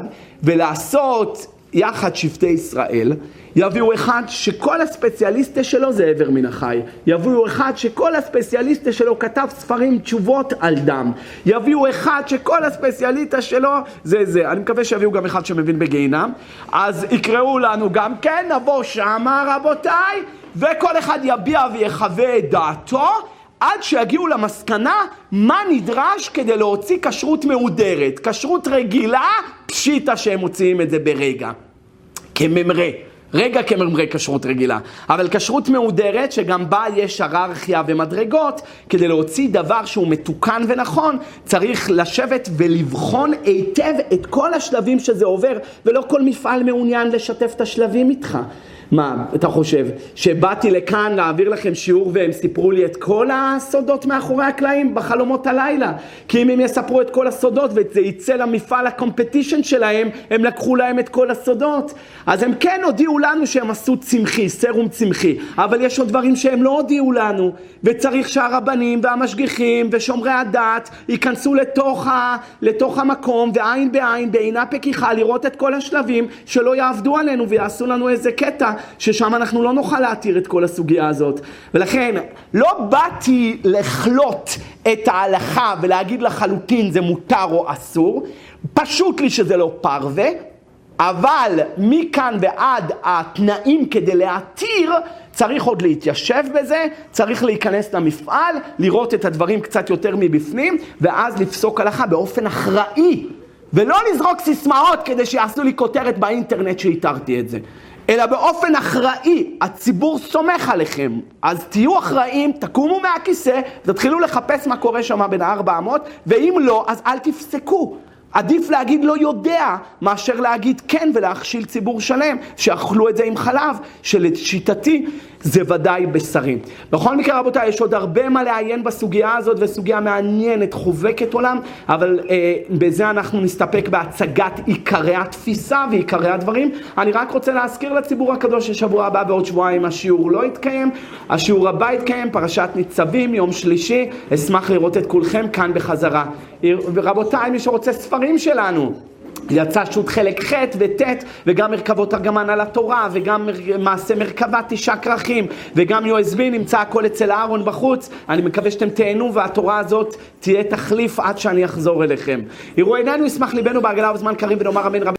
ולעשות יחד שבטי ישראל. יביאו אחד שכל הספציאליסטה שלו זה עבר מן החי. יביאו אחד שכל הספציאליסטה שלו כתב ספרים תשובות על דם. יביאו אחד שכל הספציאליסטה שלו זה זה. אני מקווה שיביאו גם אחד שמבין בגיהינום. אז יקראו לנו גם כן, נבוא שמה רבותיי, וכל אחד יביע ויחווה את דעתו, עד שיגיעו למסקנה מה נדרש כדי להוציא כשרות מהודרת. כשרות רגילה, פשיטה שהם מוציאים את זה ברגע. כממרה. רגע כממרה כשרות רגילה. אבל כשרות מהודרת, שגם בה יש הררכיה ומדרגות, כדי להוציא דבר שהוא מתוקן ונכון, צריך לשבת ולבחון היטב את כל השלבים שזה עובר, ולא כל מפעל מעוניין לשתף את השלבים איתך. מה, אתה חושב? שבאתי לכאן להעביר לכם שיעור והם סיפרו לי את כל הסודות מאחורי הקלעים בחלומות הלילה? כי אם הם יספרו את כל הסודות וזה יצא למפעל הקומפטישן שלהם, הם לקחו להם את כל הסודות. אז הם כן הודיעו לנו שהם עשו צמחי, סרום צמחי, אבל יש עוד דברים שהם לא הודיעו לנו, וצריך שהרבנים והמשגיחים ושומרי הדת ייכנסו לתוך, ה, לתוך המקום ועין בעין, בעינה פקיחה, לראות את כל השלבים שלא יעבדו עלינו ויעשו לנו איזה קטע ששם אנחנו לא נוכל להתיר את כל הסוגיה הזאת. ולכן לא באתי לחלוט את ההלכה ולהגיד לחלוטין זה מותר או אסור, פשוט לי שזה לא פרווה, אבל מכאן ועד התנאים כדי להתיר צריך עוד להתיישב בזה, צריך להיכנס למפעל, לראות את הדברים קצת יותר מבפנים, ואז לפסוק הלכה באופן אחראי, ולא לזרוק סיסמאות כדי שיעשו לי כותרת באינטרנט שהתרתי את זה. אלא באופן אחראי, הציבור סומך עליכם, אז תהיו אחראים, תקומו מהכיסא, תתחילו לחפש מה קורה שם בין הארבע אמות, ואם לא, אז אל תפסקו. עדיף להגיד לא יודע, מאשר להגיד כן ולהכשיל ציבור שלם, שאכלו את זה עם חלב, שלשיטתי זה ודאי בשרים. בכל מקרה רבותיי, יש עוד הרבה מה לעיין בסוגיה הזאת, וסוגיה מעניינת, חובקת עולם, אבל אה, בזה אנחנו נסתפק בהצגת עיקרי התפיסה ועיקרי הדברים. אני רק רוצה להזכיר לציבור הקדוש ששבוע הבא ועוד שבועיים השיעור לא יתקיים, השיעור הבא יתקיים, פרשת ניצבים, יום שלישי, אשמח לראות את כולכם כאן בחזרה. ורבותיי, מי שרוצה ספרים שלנו, יצא שו"ת חלק ח' וט' וגם מרכבות ארגמן על התורה וגם מעשה מרכבה תשעה כרכים וגם יו אס בי, נמצא הכל אצל אהרון בחוץ. אני מקווה שאתם תהנו והתורה הזאת תהיה תחליף עד שאני אחזור אליכם. יראו עינינו, ישמח ליבנו, בעגלה ובזמן קריב ונאמר אמן. רבי